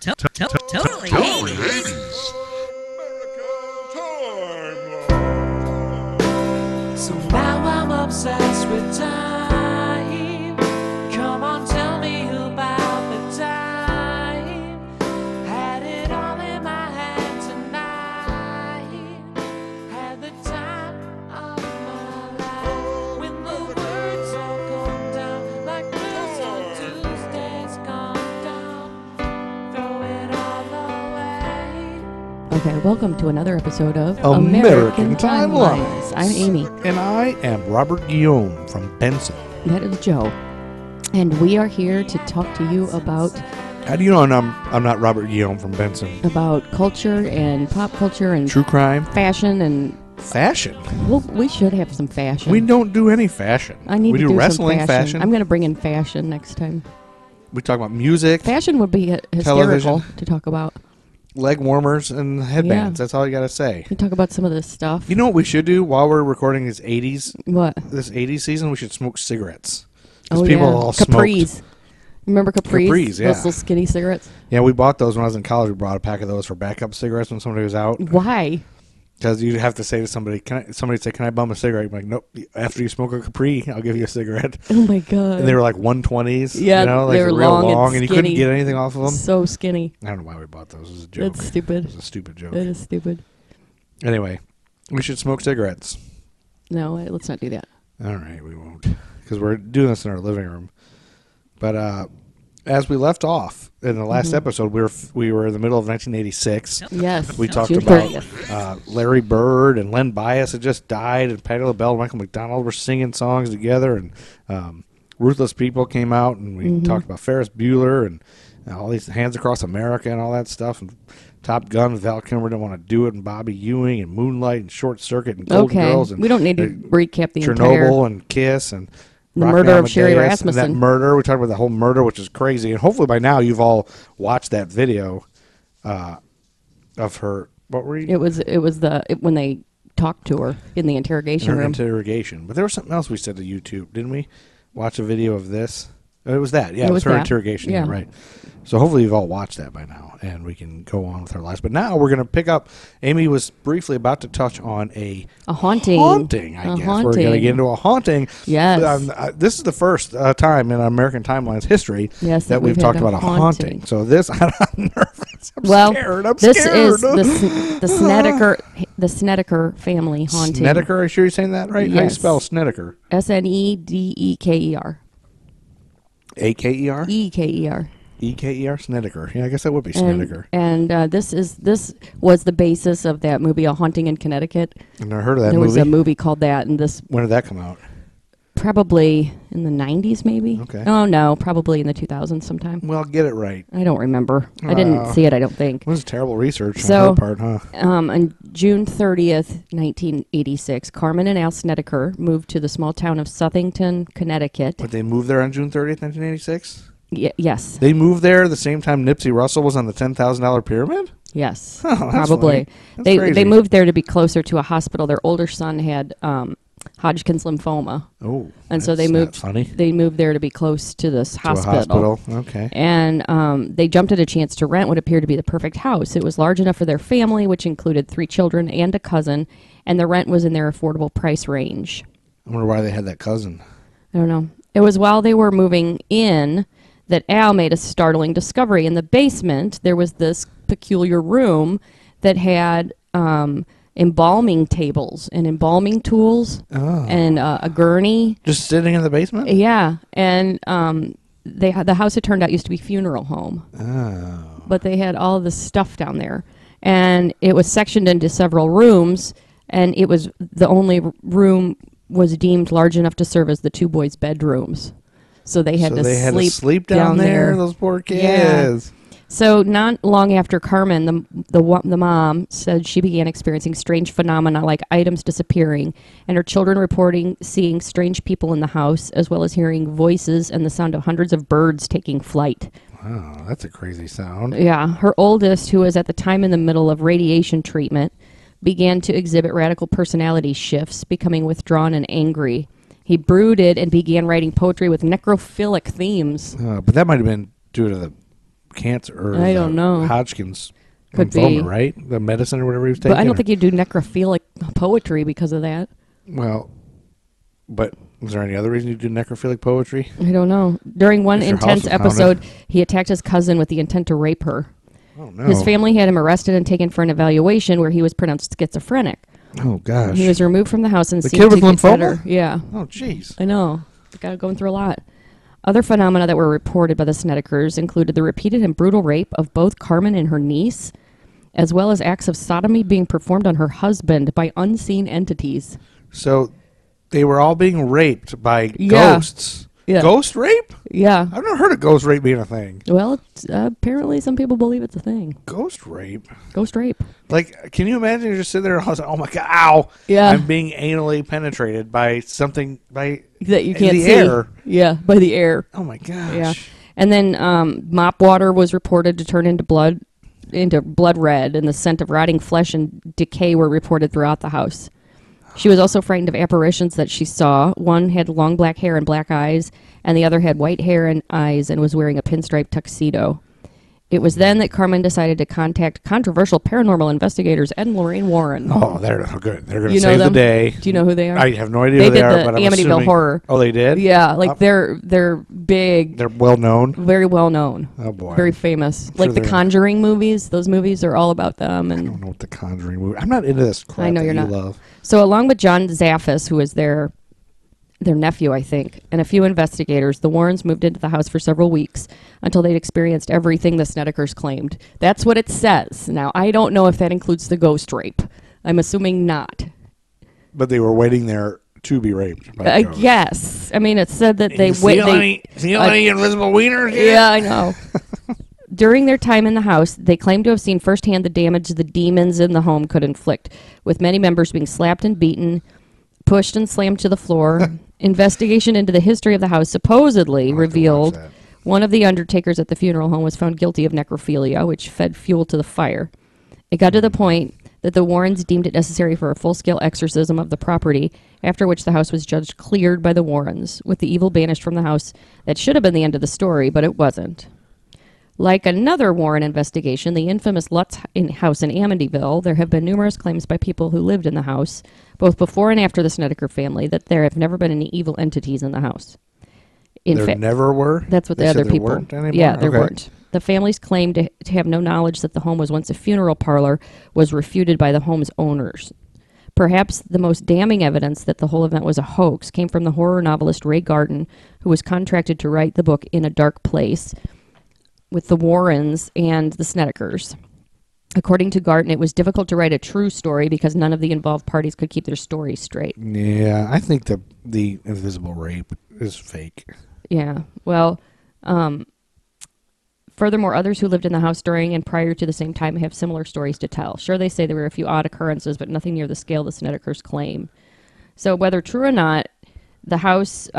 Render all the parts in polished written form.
Totally 80s. So now I'm obsessed with time. Come on, tell me about the time. Had it all in my hand tonight. Had the time of my life. When the words all come down like blues on Tuesdays gone down. Throw it all away. Okay, welcome to another episode of American Timelines. I'm Amy. And I am Robert Guillaume from Benson. That is Joe. And we are here to talk to you about How do you know I'm not Robert Guillaume from Benson? culture and pop culture and True crime? fashion and Fashion? well, we should have some fashion. We don't do any fashion. I need we to do do wrestling some fashion. I'm going to bring in fashion next time. We talk about music, Fashion would be hysterical Television. to talk about. leg warmers, and headbands. Yeah. That's all you got to say. We talk about some of this stuff. You know what we should do while we're recording this 80s season? We should smoke cigarettes. Because people all Capris. smoked. Remember Capris? Capris, yeah. Those little skinny cigarettes. Yeah, we bought those when I was in college. We brought a pack of those for backup cigarettes when somebody was out. Why? Because you'd have to say to somebody, somebody'd say, "Can I bum a cigarette?" You'd be like, "Nope. After you smoke a Capri, I'll give you a cigarette." Oh my god. And they were like 120s. Yeah, you know, like they were real long and and you couldn't skinny. get anything off of them. So skinny. I don't know why we bought those. It was a joke. That's stupid. It was a stupid joke. That is stupid. Anyway, we should smoke cigarettes. No, let's not do that. All right, we won't, because we're doing this in our living room. But as we left off in the last episode, we were in the middle of 1986. Yes. We talked June about 30th. Larry Bird and Len Bias had just died, and Patti LaBelle and Michael McDonald were singing songs together, and Ruthless People came out, and we talked about Ferris Bueller and all these Hands Across America and all that stuff, and Top Gun with Val Kilmer Didn't Want to Do It, and Bobby Ewing, and Moonlight, and Short Circuit, and Golden Okay. Girls, and We don't need to recap the Chernobyl, entire. and Kiss, and The Rocky murder of Sherry Amadeus, and Rasmussen. That murder, we talked about the whole murder, which is crazy, and hopefully by now you've all watched that video of her. What were you? It was when they talked to her in the interrogation Her room. interrogation. But there was something else we said to YouTube, didn't we? Watch a video of this. It was that. Yeah, It it was was her that. interrogation. Yeah. Yeah, right. So hopefully you've all watched that by now, and we can go on with our lives. But now we're going to pick up. Amy was briefly about to touch on a haunting. haunting, I A guess. We're going haunting. to get into a haunting. Yes. This is the first time in American Timeline's history Yes, that that we've we've talked had a about a haunting. haunting. So this, I'm nervous. I'm Well, scared. I'm this scared. is the Snedeker family haunting. Snedeker? Are you sure you're saying that right? How do you Yes. spell Snedeker? Snedeker. A-K-E-R? Eker. E-K-E-R? Snedeker. Yeah, I guess that would be And, Snedeker. and this was the basis of that movie, A Haunting in Connecticut. I've never heard of that There was movie. a movie called that, and this When did that come out? probably in the 90s, maybe. Okay. Oh no, probably in the 2000s sometime. Well, get it right. I don't remember. I didn't see it. I don't think. This is terrible research So- on her part, huh? On June 30th, 1986, Carmen and Al Snedeker moved to the small town of Southington, Connecticut. But they moved there on June 30th, 1986? Yes. They moved there the same time Nipsey Russell was on the $10,000 pyramid? Yes. Oh, that's Probably. funny. That's They crazy. moved there to be closer to a hospital. Their older son had Hodgkin's lymphoma. Oh. And so that's they not moved funny. They moved there to be close to this To a hospital. Okay. And they jumped at a chance to rent what appeared to be the perfect house. It was large enough for their family, which included 3 children and a cousin, and the rent was in their affordable price range. I wonder why they had that cousin. I don't know. It was while they were moving in that Al made a startling discovery. In the basement, there was this peculiar room that had embalming tables and embalming tools and a gurney. Just sitting in the basement? Yeah, and the house, it turned out, used to be a funeral home. Oh. But they had all this stuff down there, and it was sectioned into several rooms, and it was the only room was deemed large enough to serve as the 2 boys' bedrooms. So they had, to sleep down there, those poor kids. Yeah. So not long after Carmen, the mom, said she began experiencing strange phenomena like items disappearing, and her children reporting seeing strange people in the house, as well as hearing voices and the sound of hundreds of birds taking flight. Wow, that's a crazy sound. Yeah, her oldest, who was at the time in the middle of radiation treatment, began to exhibit radical personality shifts, becoming withdrawn and angry. He brooded and began writing poetry with necrophilic themes. But that might have been due to the cancer. Or I don't know. Hodgkin's Could lymphoma, be. right? The medicine or whatever he was taking. But I don't think you do necrophilic poetry because of that. Well, but is there any other reason you do necrophilic poetry? I don't know. During one If your house intense was episode, haunted. he attacked his cousin with the intent to rape her. Oh no. His family had him arrested and taken for an evaluation where he was pronounced schizophrenic. Oh gosh. He was removed from the house and The seemed kid to with get lymphoma? better. Yeah, Oh jeez. I know. The guy going through a lot. Other phenomena that were reported by the Snedekers included the repeated and brutal rape of both Carmen and her niece, as well as acts of sodomy being performed on her husband by unseen entities. So they were all being raped by Yeah. ghosts. Yeah. Ghost rape? Yeah. I've never heard of ghost rape being a thing. Well, apparently some people believe it's a thing. Ghost rape? Ghost rape. Like, can you imagine you're just sitting there and I was like, oh my god, ow! Yeah. I'm being anally penetrated by something by That you can't the see. air. Yeah, by the air. Oh my gosh. Yeah. And then mop water was reported to turn into blood red, and the scent of rotting flesh and decay were reported throughout the house. She was also frightened of apparitions that she saw. One had long black hair and black eyes, and the other had white hair and eyes and was wearing a pinstripe tuxedo. It was then that Carmen decided to contact controversial paranormal investigators Ed and Lorraine Warren. Oh, they're good. They're going to You know save them? the day. Do you know who they are? I have no idea They who they did are, the but I'm Amityville assuming. Horror. Oh, they did? Yeah, like Oh. they're big, They're well known. very well known. Oh boy. Very famous. Sure Like the they're- Conjuring movies. Those movies are all about them. I And don't know what the Conjuring movie. I'm not into this crap. I know that you're you not. love. so along with John Zaffis, who was their nephew, I think, and a few investigators, the Warrens moved into the house for several weeks until they'd experienced everything the Snedekers claimed. That's what it says. Now, I don't know if that includes the ghost rape. I'm assuming not. But they were waiting there to be raped. By I ghosts. guess. I mean, it said that they Feel wait. any invisible wieners yet? Yeah, I know. During their time in the house, they claimed to have seen firsthand the damage the demons in the home could inflict, with many members being slapped and beaten, pushed and slammed to the floor. Investigation into the history of the house supposedly I'll have to watch revealed that. one of the undertakers at the funeral home was found guilty of necrophilia, which fed fuel to the fire. It got to the point that the Warrens deemed it necessary for a full-scale exorcism of the property, after which the house was judged cleared by the Warrens, with the evil banished from the house. That should have been the end of the story, but it wasn't. Like another Warren investigation, the infamous Lutz house in Amityville, there have been numerous claims by people who lived in the house, both before and after the Snedeker family, that there have never been any evil entities in the house. In There fact, never were? that's what They the said other there people. weren't anymore? Yeah, there Okay. weren't. The families claimed to have no knowledge that the home was once a funeral parlor was refuted by the home's owners. Perhaps the most damning evidence that the whole event was a hoax came from the horror novelist Ray Garden, who was contracted to write the book In a Dark Place with the Warrens and the Snedekers. According to Garden, it was difficult to write a true story because none of the involved parties could keep their story straight. Yeah, I think the invisible rape is fake. Yeah. Well, furthermore, others who lived in the house during and prior to the same time have similar stories to tell. Sure, they say there were a few odd occurrences, but nothing near the scale the Snedekers claim. So whether true or not, the house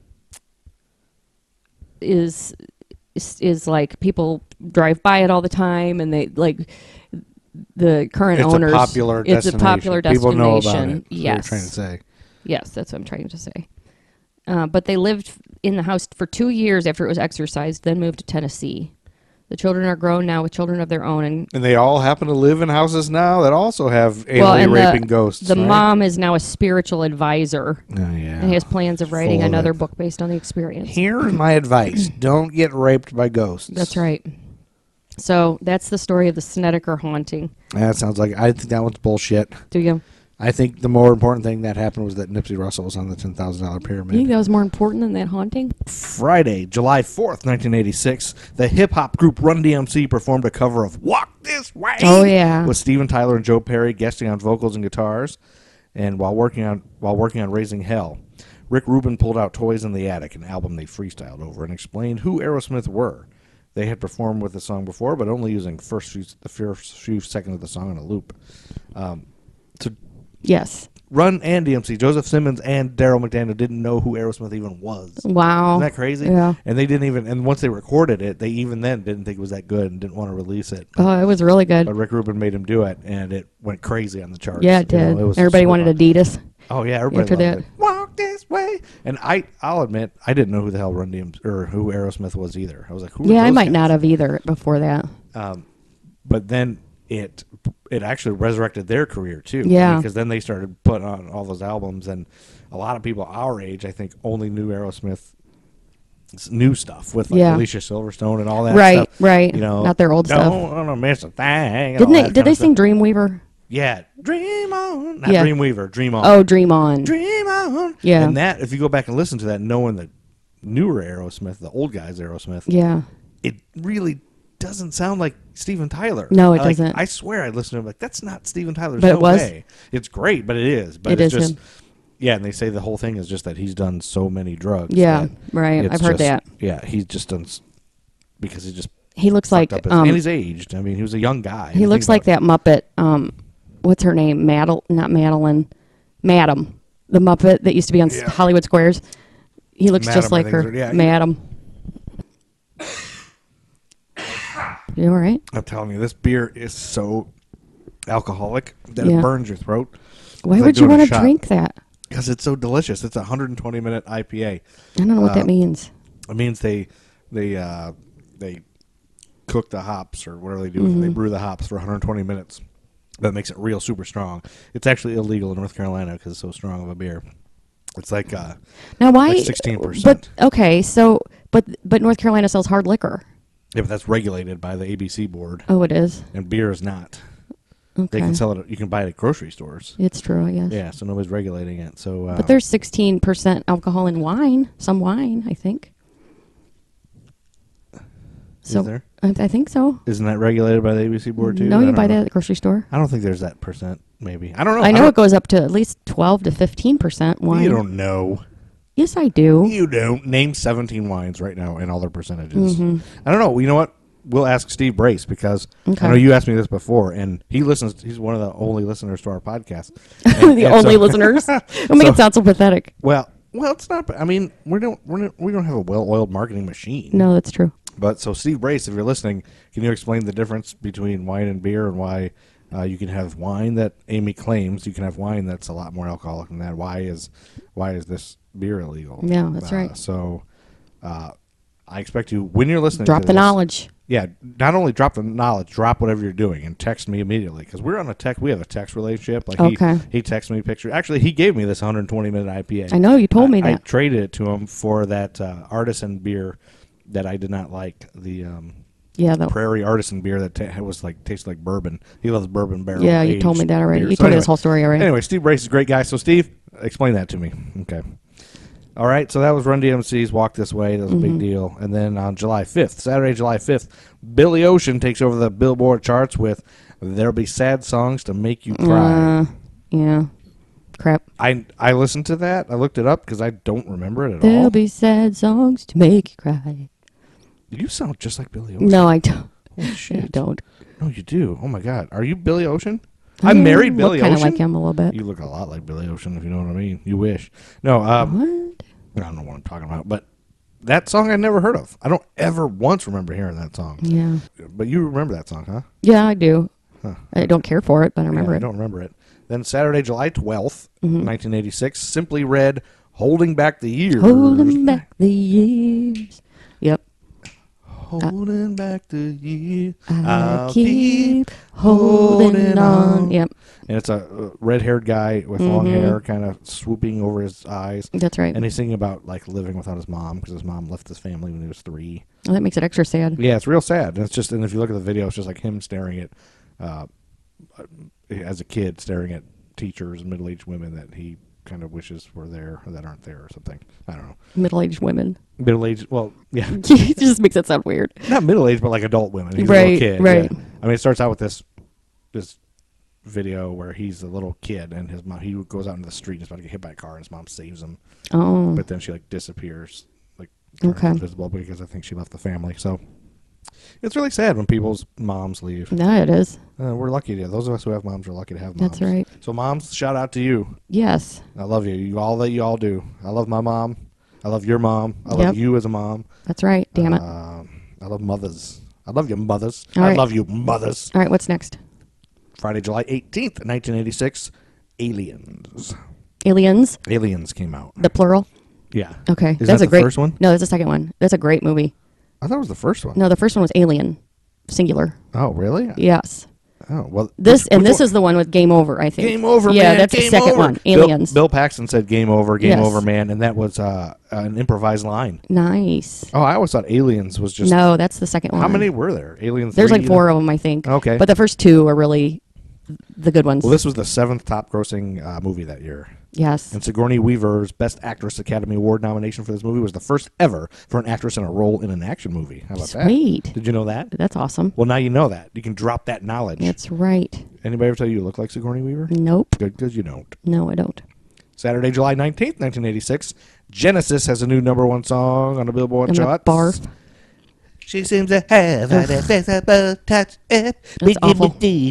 is like people drive by it all the time, and they like the current It's owners. a popular It's destination. a popular People know about destination. it. That's what Yes. you're trying to say. Yes, that's what I'm trying to say. But they lived in the house for 2 years after it was exorcised, then moved to Tennessee. The children are grown now with children of their own. And they all happen to live in houses now that also have anally and raping ghosts. the right? mom is now a spiritual advisor Oh, yeah. and has plans of writing Full of another it. book based on the experience. Here's my advice: don't get raped by ghosts. That's right. So that's the story of the Snedeker haunting. That sounds like I think that one's bullshit. Do you? I think the more important thing that happened was that Nipsey Russell was on the $10,000 You pyramid. think that was more important than that haunting? Friday, July 4th, 1986, the hip-hop group Run DMC performed a cover of Walk This Way Oh, yeah. with Steven Tyler and Joe Perry guesting on vocals and guitars, and while working on Raising Hell. Rick Rubin pulled out Toys in the Attic, an album they freestyled over, and explained who Aerosmith were. They had performed with the song before, but only using the first few seconds of the song on a loop. Yes. Run and DMC, Joseph Simmons and Daryl McDaniel didn't know who Aerosmith even was. Wow. Isn't that crazy? Yeah. And they didn't even, and once they recorded it, they even then didn't think it was that good and didn't want to release it. Oh, it was really good. But Rick Rubin made him do it, and it went crazy on the charts. Yeah, it You know, did. was Everybody so wanted fun. Adidas. Oh yeah, everybody after loved that. it. Walk this way. And I'll admit, I didn't know who the hell Run DMC or who Aerosmith was either. I was like, who? Are Yeah, I those might guys? not have either before that. But then it actually resurrected their career too. Yeah. Because then they started putting on all those albums, and a lot of people our age, I think, only knew Aerosmith new stuff with like Yeah. Alicia Silverstone and all that Right, stuff. right. You know, Not their old stuff. Don't wanna miss a thing. and Didn't all they? that Did they kinda sing stuff. Dreamweaver? Yeah, Dream On. Not Yeah. Dreamweaver, Dream On. Oh, Dream On. Dream On. Yeah. And that, if you go back and listen to that, knowing the newer Aerosmith, the old guys Aerosmith, Yeah. it really doesn't sound like Steven Tyler. No, it Like, doesn't. I swear I listened to him like, that's not Steven Tyler. But no it was? way. It's great, but it is. But It it's is just, him. yeah, and they say the whole thing is just that he's done so many drugs. Yeah, that right. it's I've heard just- that. Yeah, he's just done, and he just He looks like fucked up and he's aged. I mean, he was a young guy. he looks like that Muppet. What's her name? Not Madeline. Madam, the Muppet that used to be on Yeah. Hollywood Squares. He looks Madam, just I like think her. is her- yeah, Madam. You all right? I'm telling you, this beer is so alcoholic that Yeah. it burns your throat. Why It's like would you doing a want to shot. drink that? Because it's so delicious. It's a 120-minute IPA. I don't know what that means. It means they cook the hops or whatever they do. They brew the hops for 120 minutes. That makes it real super strong. It's actually illegal in North Carolina because it's so strong of a beer. It's like Now, why? like 16%. But okay, so but North Carolina sells hard liquor. yeah, but that's regulated by the ABC board, Oh, it is. and beer is not. Okay. They can sell it. You can buy it at grocery stores. It's true, I guess. Yeah, so nobody's regulating it. So, But there's 16% alcohol in wine. Some wine, I think. So is there? I think so. Isn't that regulated by the ABC board too? No, I you don't buy know. that at the grocery store. I don't think there's that percent. Maybe I don't know. I know don't- it goes up to at least 12 to 15% wine. You don't know. Yes, I do. You don't. Name 17 wines right now and all their percentages. Mm-hmm. I don't know. You know what? We'll ask Steve Brace because Okay. I know you asked me this before, and he listens. He's one of the only listeners to our podcast. And- The and only so- listeners. Don't make So- it sound so pathetic. Well, it's not. I mean, we don't have a well-oiled marketing machine. No, that's true. But so Steve Brace, if you're listening, can you explain the difference between wine and beer, and why you can have wine that Amy claims you can have wine that's a lot more alcoholic than that? Why is this beer illegal? Yeah, that's right. So I expect you, when you're listening, Drop to the this, knowledge. Yeah, not only drop the knowledge, drop whatever you're doing and text me immediately because we're on a text. We have a text relationship. Like Okay. he texts me pictures. Actually, he gave me this 120-minute IPA. I know, you told me I that. traded it to him for that artisan beer that I did not like. The Yeah, though. Prairie Artisan beer that tastes like bourbon. He loves bourbon barrel. Yeah, you told me that already. You told me this whole story already. Anyway, Steve Brace is a great guy. So Steve, explain that to me. Okay. All right, so that was Run DMC's Walk This Way. That was a big deal. And then on Saturday, July 5th, Billy Ocean takes over the Billboard charts with There'll Be Sad Songs to Make You Cry. Yeah. Crap. I listened to that. I looked it up because I don't remember it at There'll all. be sad songs to make you cry. You sound just like Billy Ocean. No, I don't. Holy I shit. don't. No, you do. Oh, my God. Are you Billy Ocean? I married Billy Look kind of Ocean. like him a little bit. You look a lot like Billy Ocean, if you know what I mean. You wish. No, What? I don't know what I'm talking about, but that song I never heard of. I don't ever once remember hearing that song. Yeah. But you remember that song, huh? Yeah, I do. Huh. I don't care for it, but I remember Yeah, I it. don't remember it. Then Saturday, July 12th, 1986, Simply Red, Holding Back the Years. Holding back the years. Yep. Holding back the years. I keep holding on. Yep. And it's a red-haired guy with long hair kind of swooping over his eyes. That's right. And he's singing about like living without his mom because his mom left his family when he was 3. Well, that makes it extra sad. Yeah, it's real sad. And it's just, and if you look at the video, it's just like him staring at, as a kid, staring at teachers and middle-aged women that he kind of wishes were there or that aren't there or something. I don't know. Middle-aged women. Middle-aged, well, yeah, It just makes it sound weird. not middle-aged, but like adult women. He's a Right, little kid. right. Yeah. I mean, it starts out with this video where he's a little kid and his mom, he goes out into the street and is about to get hit by a car and his mom saves him. Oh. But then she like disappears, like turns Okay. invisible because I think she left the family. So it's really sad when people's moms leave. Yeah, it is. We're lucky to. Those of us who have moms are lucky to have moms. That's right. So moms, shout out to you. Yes. I love you. You all that you all do. I love my mom. I love your mom. I Yep. love you as a mom. That's right. Damn it. I love mothers. I love you mothers. All I right. love you mothers. All right, what's next? Friday, July 18th, 1986, Aliens. Aliens, Aliens came out. the plural. Yeah. Okay, Is that's that a the great first one? No, that's the second one. That's a great movie. I thought it was the first one. No, the first one was Alien, singular. Oh, really? Yes. Oh, well. This which this one? is the one with Game Over, I think. Game Over, yeah, man. that's Game the second over. one. Aliens. Bill Paxton said Game Over, Game Yes. Over, man. And that was an improvised line. Nice. Oh, I always thought Aliens was just. No, that's the second one. How many were there? Aliens. There's 3, like 4 of them, I think. Okay. But the first 2 are really the good ones. Well, this was the 7th top grossing movie that year. Yes. And Sigourney Weaver's Best Actress Academy Award nomination for this movie was the first ever for an actress in a role in an action movie. How about Sweet. that? Did you know that? That's awesome. Well, now you know that. You can drop that knowledge. That's right. Anybody ever tell you look like Sigourney Weaver? Nope. Good, because you don't. No, I don't. Saturday, July 19th, 1986, Genesis has a new #1 song on the Billboard I'm gonna charts. barf. She seems to have an accessible touch. That's awful.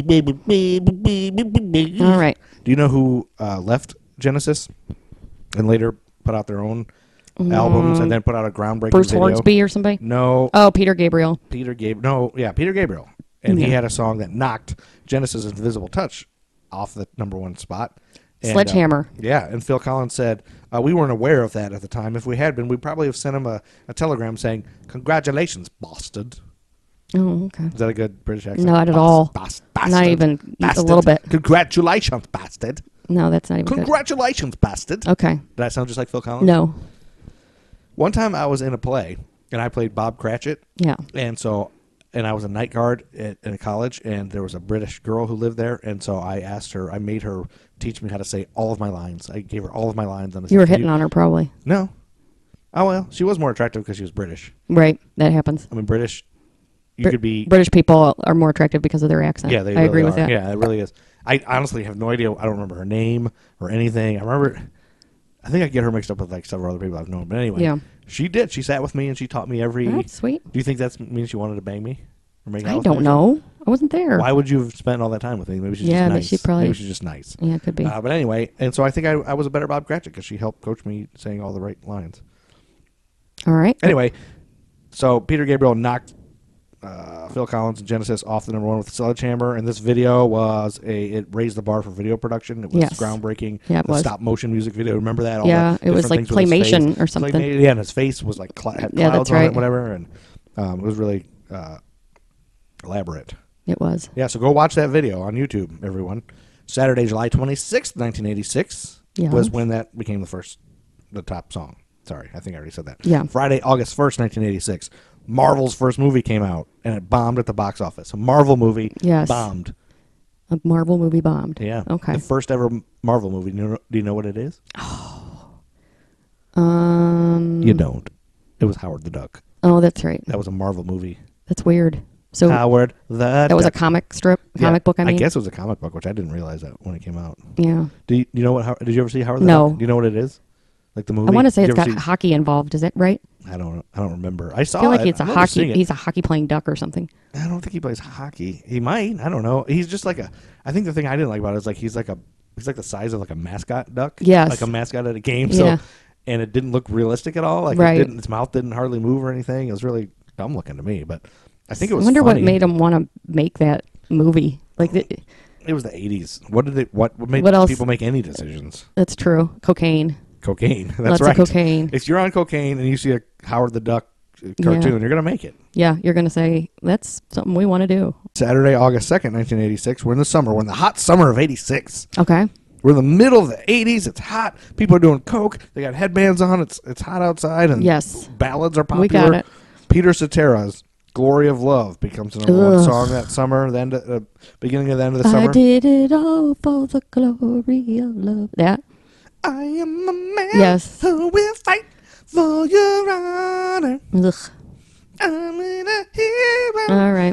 All right. Do you know who left Genesis and later put out their own albums and then put out a groundbreaking Bruce video? Hornsby or somebody? No, Oh, Peter Gabriel. Peter Gabriel. Peter Gabriel. And he Yeah. had a song that knocked Genesis' Invisible Touch off the #1 spot. And, Sledgehammer. yeah, and Phil Collins said, we weren't aware of that at the time. If we had been, we'd probably have sent him a telegram saying, "Congratulations, bastard." Oh, okay. Is that a good British accent? Not at all. Bastard. Not even a little bit. Congratulations, bastard. No, that's not even good. Congratulations, bastard. Okay. Did that sound just like Phil Collins? No. One time I was in a play, and I played Bob Cratchit. Yeah. And I was a night guard in a college, and there was a British girl who lived there, and so I made her teach me how to say all of my lines. I gave her all of my lines. You were hitting on her probably. No. Oh, well, she was more attractive because she was British. Right. That happens. I mean, British, you could be... British people are more attractive because of their accent. Yeah, they I really agree with are. that. Yeah, it really is. I honestly have no idea. I don't remember her name or anything. I think I get her mixed up with like several other people I've known. But anyway, Yeah. she did. She sat with me and she taught me every... That's sweet. Do you think that means she wanted to bang me? Or make out I with me don't or know. I wasn't there. Why would you have spent all that time with me? Maybe she's Yeah, just but nice. she probably- Maybe she's just nice. Yeah, it could be. But anyway, and so I think I was a better Bob Cratchit because she helped coach me saying all the right lines. All right. Anyway, so Peter Gabriel knocked Phil Collins and Genesis off the #1 with Sledgehammer, and this video it raised the bar for video production. It was Yes. groundbreaking. Yeah, it the was. stop motion music video. Remember that? All Yeah, the it was different like things with his claymation face. or something. Yeah, and his face was like had Yeah, clouds that's on it, right. whatever, and it was really elaborate. It was. Yeah, so go watch that video on YouTube, everyone. Saturday, July 26th, 1986 Yes. was when that became the top song. Sorry, I think I already said that. Yeah. Friday, August 1st, 1986, Marvel's first movie came out, and it bombed at the box office. A Marvel movie Yes. bombed. A Marvel movie bombed. Yeah. Okay. The first ever Marvel movie. Do you know what it is? You don't. It was Howard the Duck. Oh, that's right. That was a Marvel movie. That's weird. So Howard the that was a Duck. comic strip, Yeah, comic book. I mean, guess it was a comic book, which I didn't realize that when it came out. yeah. Do you know what? Did you ever see Howard the No. Duck? Do you know what it is? Like the movie? I want to say Did it's you ever got see- hockey involved. Is that right? I don't remember. I saw I feel like it. it's I a remember seeing hockey. it. He's a hockey playing duck or something. I don't think he plays hockey. He might. I don't know. He's just like a. I think the thing I didn't like about it is like he's like the size of like a mascot duck. Yes. Like a mascot at a game. Yeah. So, and it didn't look realistic at all. Like Right. its mouth didn't hardly move or anything. It was really dumb looking to me. But I think it I was. wonder funny. what made him want to make that movie. Like It was the 80s. What made What else? people make any decisions? that's true. Cocaine. Cocaine. That's Lots right. of cocaine. If you're on cocaine and you see a Howard the Duck cartoon, you're gonna make it. Yeah, you're gonna say that's something we want to do. Saturday, August 2nd, 1986. We're in the summer. We're in the hot summer of 86. Okay. We're in the middle of the 80s. It's hot. People are doing coke. They got headbands on. It's hot outside, and Yes. ballads are popular. We got it. Peter Cetera's "Glory of Love" becomes the #1 Ugh. song that summer. Beginning of the end of the I summer. did it all for the glory of love. That. I am a man Yes. who will fight for your honor. Ugh. I'm a hero. All right.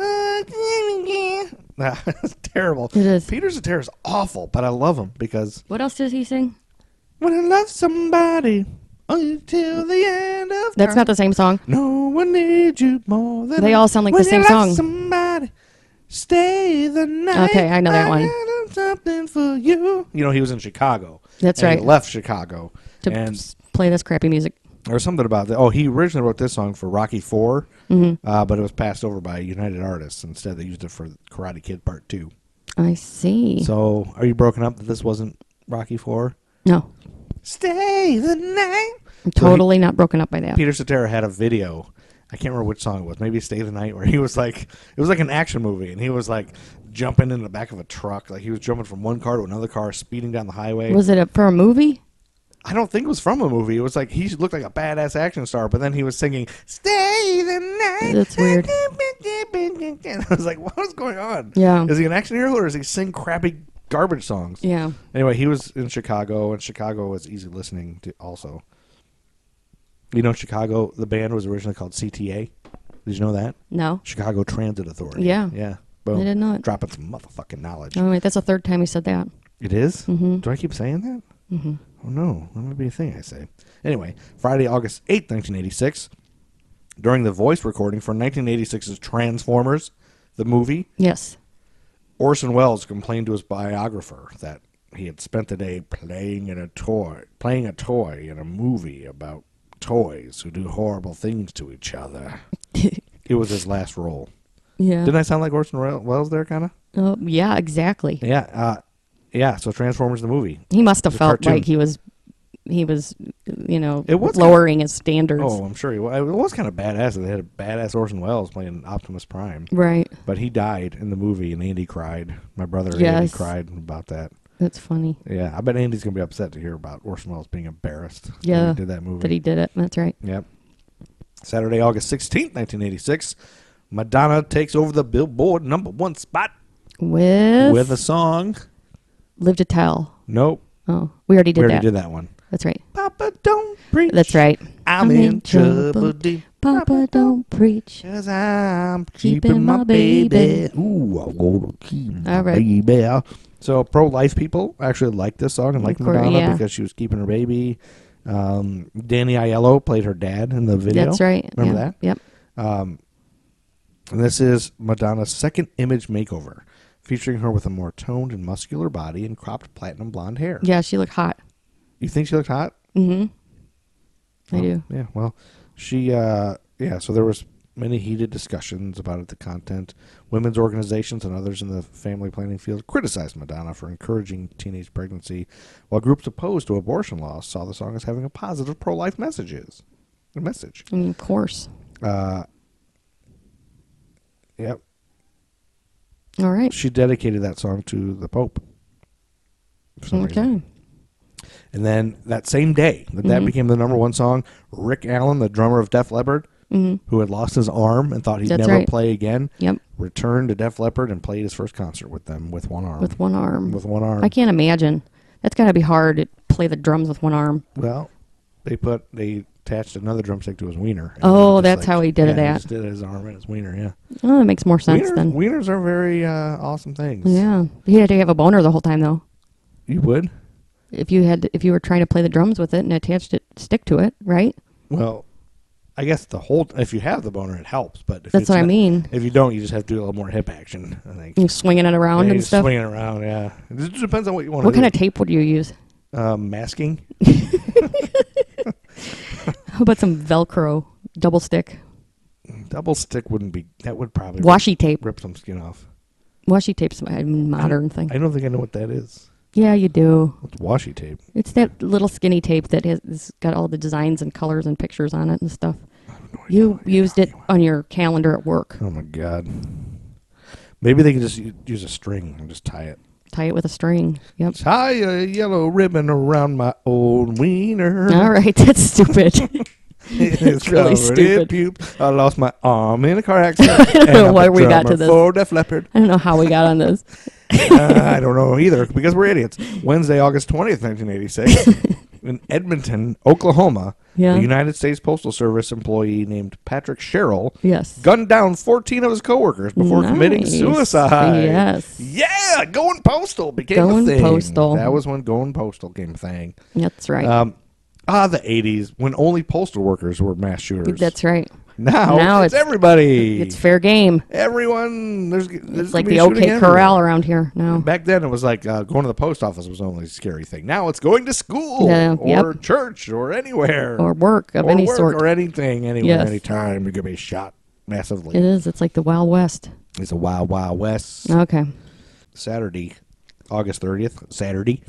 That's terrible. It is. Peter Cetera is awful, but I love him because What else does he sing? when I love somebody until the end of That's time, not the same song. no one needs you more than They all sound like when the same you love song. Somebody, stay the night. Okay, I know that one. got something for you. You know, he was in Chicago. That's and right. He left Chicago To and play this crappy music. or something about that. Oh, he originally wrote this song for Rocky IV, Mm-hmm. but it was passed over by United Artists. Instead, they used it for Karate Kid Part 2. I see. So, are you broken up that this wasn't Rocky IV? No. Stay the night. I'm totally not broken up by that. Peter Cetera had a video. I can't remember which song it was. Maybe Stay the Night, where he was like, it was like an action movie, and he was like jumping in the back of a truck. Like he was jumping from one car to another car, speeding down the highway. Was it for a movie? I don't think it was from a movie. It was like he looked like a badass action star, but then he was singing "Stay the Night." That's weird. I was like, what is going on? Yeah. Is he an action hero or does he sing crappy garbage songs? Yeah. Anyway, he was in Chicago, and Chicago was easy listening to also. You know, Chicago, the band was originally called CTA. Did you know that? No. Chicago Transit Authority. Yeah. Yeah. I Boom. didn't know it. Dropping some motherfucking knowledge. Oh, wait, that's the third time he said that. It is? Mm-hmm. Do I keep saying that? Mm-hmm. Oh, no. That might be a thing I say. Anyway, Friday, August 8th, 1986, during the voice recording for 1986's Transformers, the movie, Yes. Orson Welles complained to his biographer that he had spent the day playing a toy in a movie about toys who do horrible things to each other. It was his last role. Yeah. Didn't I sound like Orson Welles there, kind of? Oh, yeah, exactly. Yeah. Yeah, so Transformers the movie. He must have The felt cartoon. like he was, It was lowering his standards. Oh, I'm sure he was. It was kind of badass. They had a badass Orson Welles playing Optimus Prime. Right. But he died in the movie, and Andy cried. My brother Andy Yes. cried about that. That's funny Yeah, I bet Andy's going to be upset to hear about Orson Welles being embarrassed Yeah, when he did that movie. that he did it. That's right. Yep. Saturday, August 16th, 1986, Madonna takes over the Billboard #1 spot with a song. Live to Tell. Nope. Oh, we already did We that. already did that one. That's right. Papa, don't preach. That's right. I'm in trouble deep. Papa, don't preach. 'Cause I'm Keeping keeping my my baby. baby. Ooh, I'm gonna keep my All right. baby. So pro-life people actually like this song and like Of course, Madonna yeah. because she was keeping her baby. Danny Aiello played her dad in the video. That's right. Remember yeah. that? Yep. And this is Madonna's second image makeover, featuring her with a more toned and muscular body and cropped platinum blonde hair. Yeah, she looked hot. You think she looked hot? Mm-hmm. I do. Yeah, well, she, so there was many heated discussions about the content. Women's organizations and others in the family planning field criticized Madonna for encouraging teenage pregnancy, while groups opposed to abortion laws saw the song as having a positive pro-life message. Of course. Yep. All right. She dedicated that song to the Pope. For some reason. Okay. And then that same day that became the #1 song, Rick Allen, the drummer of Def Leppard, who had lost his arm and thought he'd That's never right. play again, Yep. returned to Def Leppard and played his first concert with them with one arm. With one arm. With one arm. I can't imagine. That's got to be hard to play the drums with one arm. Well, they attached another drumstick to his wiener. And Oh, just that's how he did it He at. just did his arm and his wiener, yeah. Oh, that makes more sense Wieners, then. wieners are very awesome things. Yeah. He had to have a boner the whole time though. You would? If you were trying to play the drums with it and attached it stick to it, right? Well, I guess if you have the boner, it helps. But if That's it's what I not- mean. If you don't, you just have to do a little more hip action, I think. You swinging it around Yeah, and just stuff. swinging around, yeah. It just depends on what you want to What do. kind of tape would you use? Masking? How about some Velcro double stick? Double stick wouldn't be. That would probably Washi tape. rip some skin off. Washi tape's a modern thing. I don't think I know what that is. Yeah, you do. What's washi tape? It's that little skinny tape that has got all the designs and colors and pictures on it and stuff. You used it on your calendar at work. Oh my god. Maybe they can just use a string and just tie it. Tie it with a string. Yep. Tie a yellow ribbon around my old wiener. All right, that's stupid. It's really covered in stupid. puke. I lost my arm in a car accident. I don't know and why I'm a we got drummer to this. For Def Leppard. I don't know how we got on this. I don't know either because we're idiots. Wednesday, August 20th, 1986, in Edmonton, Oklahoma, Yeah. a United States Postal Service employee named Patrick Sherrill Yes. gunned down 14 of his coworkers before committing Nice. suicide. Yes. Yeah, going postal became Going a thing. postal. That was when going postal became a thing. That's right. The 80s, when only postal workers were mass shooters. That's right. Now it's everybody. It's fair game. Everyone. There's It's like gonna be the shooting OK everywhere. Corral around here now. Back then, it was like going to the post office was only a scary thing. Now it's going to school Yeah, or yep. church or anywhere. Or work of or any work sort. or anything, anywhere, Yes. anytime. You're going to be shot massively. It is. It's like the Wild West. It's a wild, wild west. Okay. Saturday, August 30th, Saturday,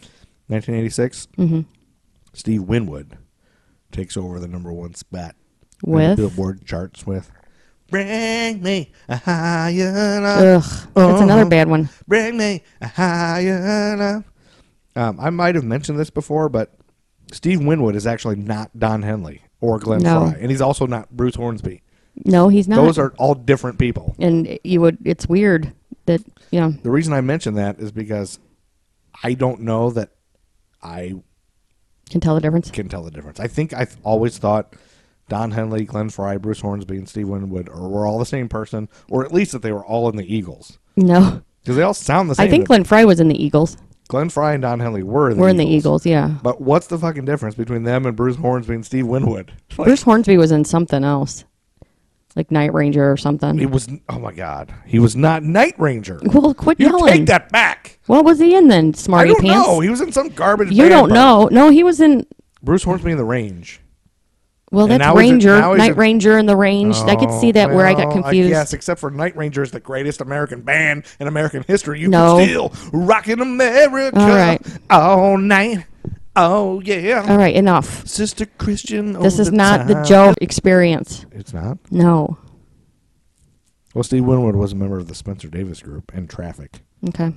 1986, Mm-hmm. Steve Winwood takes over the number one spot in the With? Billboard charts with "Bring Me a Higher Ugh. Love." That's another bad one. Bring me a higher love. I might have mentioned this before, but Steve Winwood is actually not Don Henley or Glenn No. Frey, and he's also not Bruce Hornsby. No, he's not. Those are all different people. And it's weird that, The reason I mention that is because I don't know that I can tell the difference. can tell the difference. I think I've always thought Don Henley, Glenn Frey, Bruce Hornsby, and Steve Winwood were all the same person, or at least that they were all in the Eagles. No. Because they all sound the same. I think Glenn Frey was in the Eagles. Glenn Frey and Don Henley were in the We're Eagles. in the Eagles, yeah. But what's the fucking difference between them and Bruce Hornsby and Steve Winwood? Like, Bruce Hornsby was in something else. Like Night Ranger or something. it was, oh my God. He was not Night Ranger. Well, quit You yelling. take that back. What was he in then, I Smarty don't Pants? know. He was in some garbage You band, don't but know. No, he was in... Bruce Hornsby in The Range. Well, And that's now he's in- Ranger. now he's Night in- Ranger and the Range. I could see that where I got Well, confused. Yes, except for Night Ranger is the greatest American band in American history. You No. can still rock in America All right. all night. Oh, yeah. All right, enough. Sister Christian. This all is not the time. Joe experience. It's not? No. Well, Steve Winwood was a member of the Spencer Davis Group and Traffic. Okay.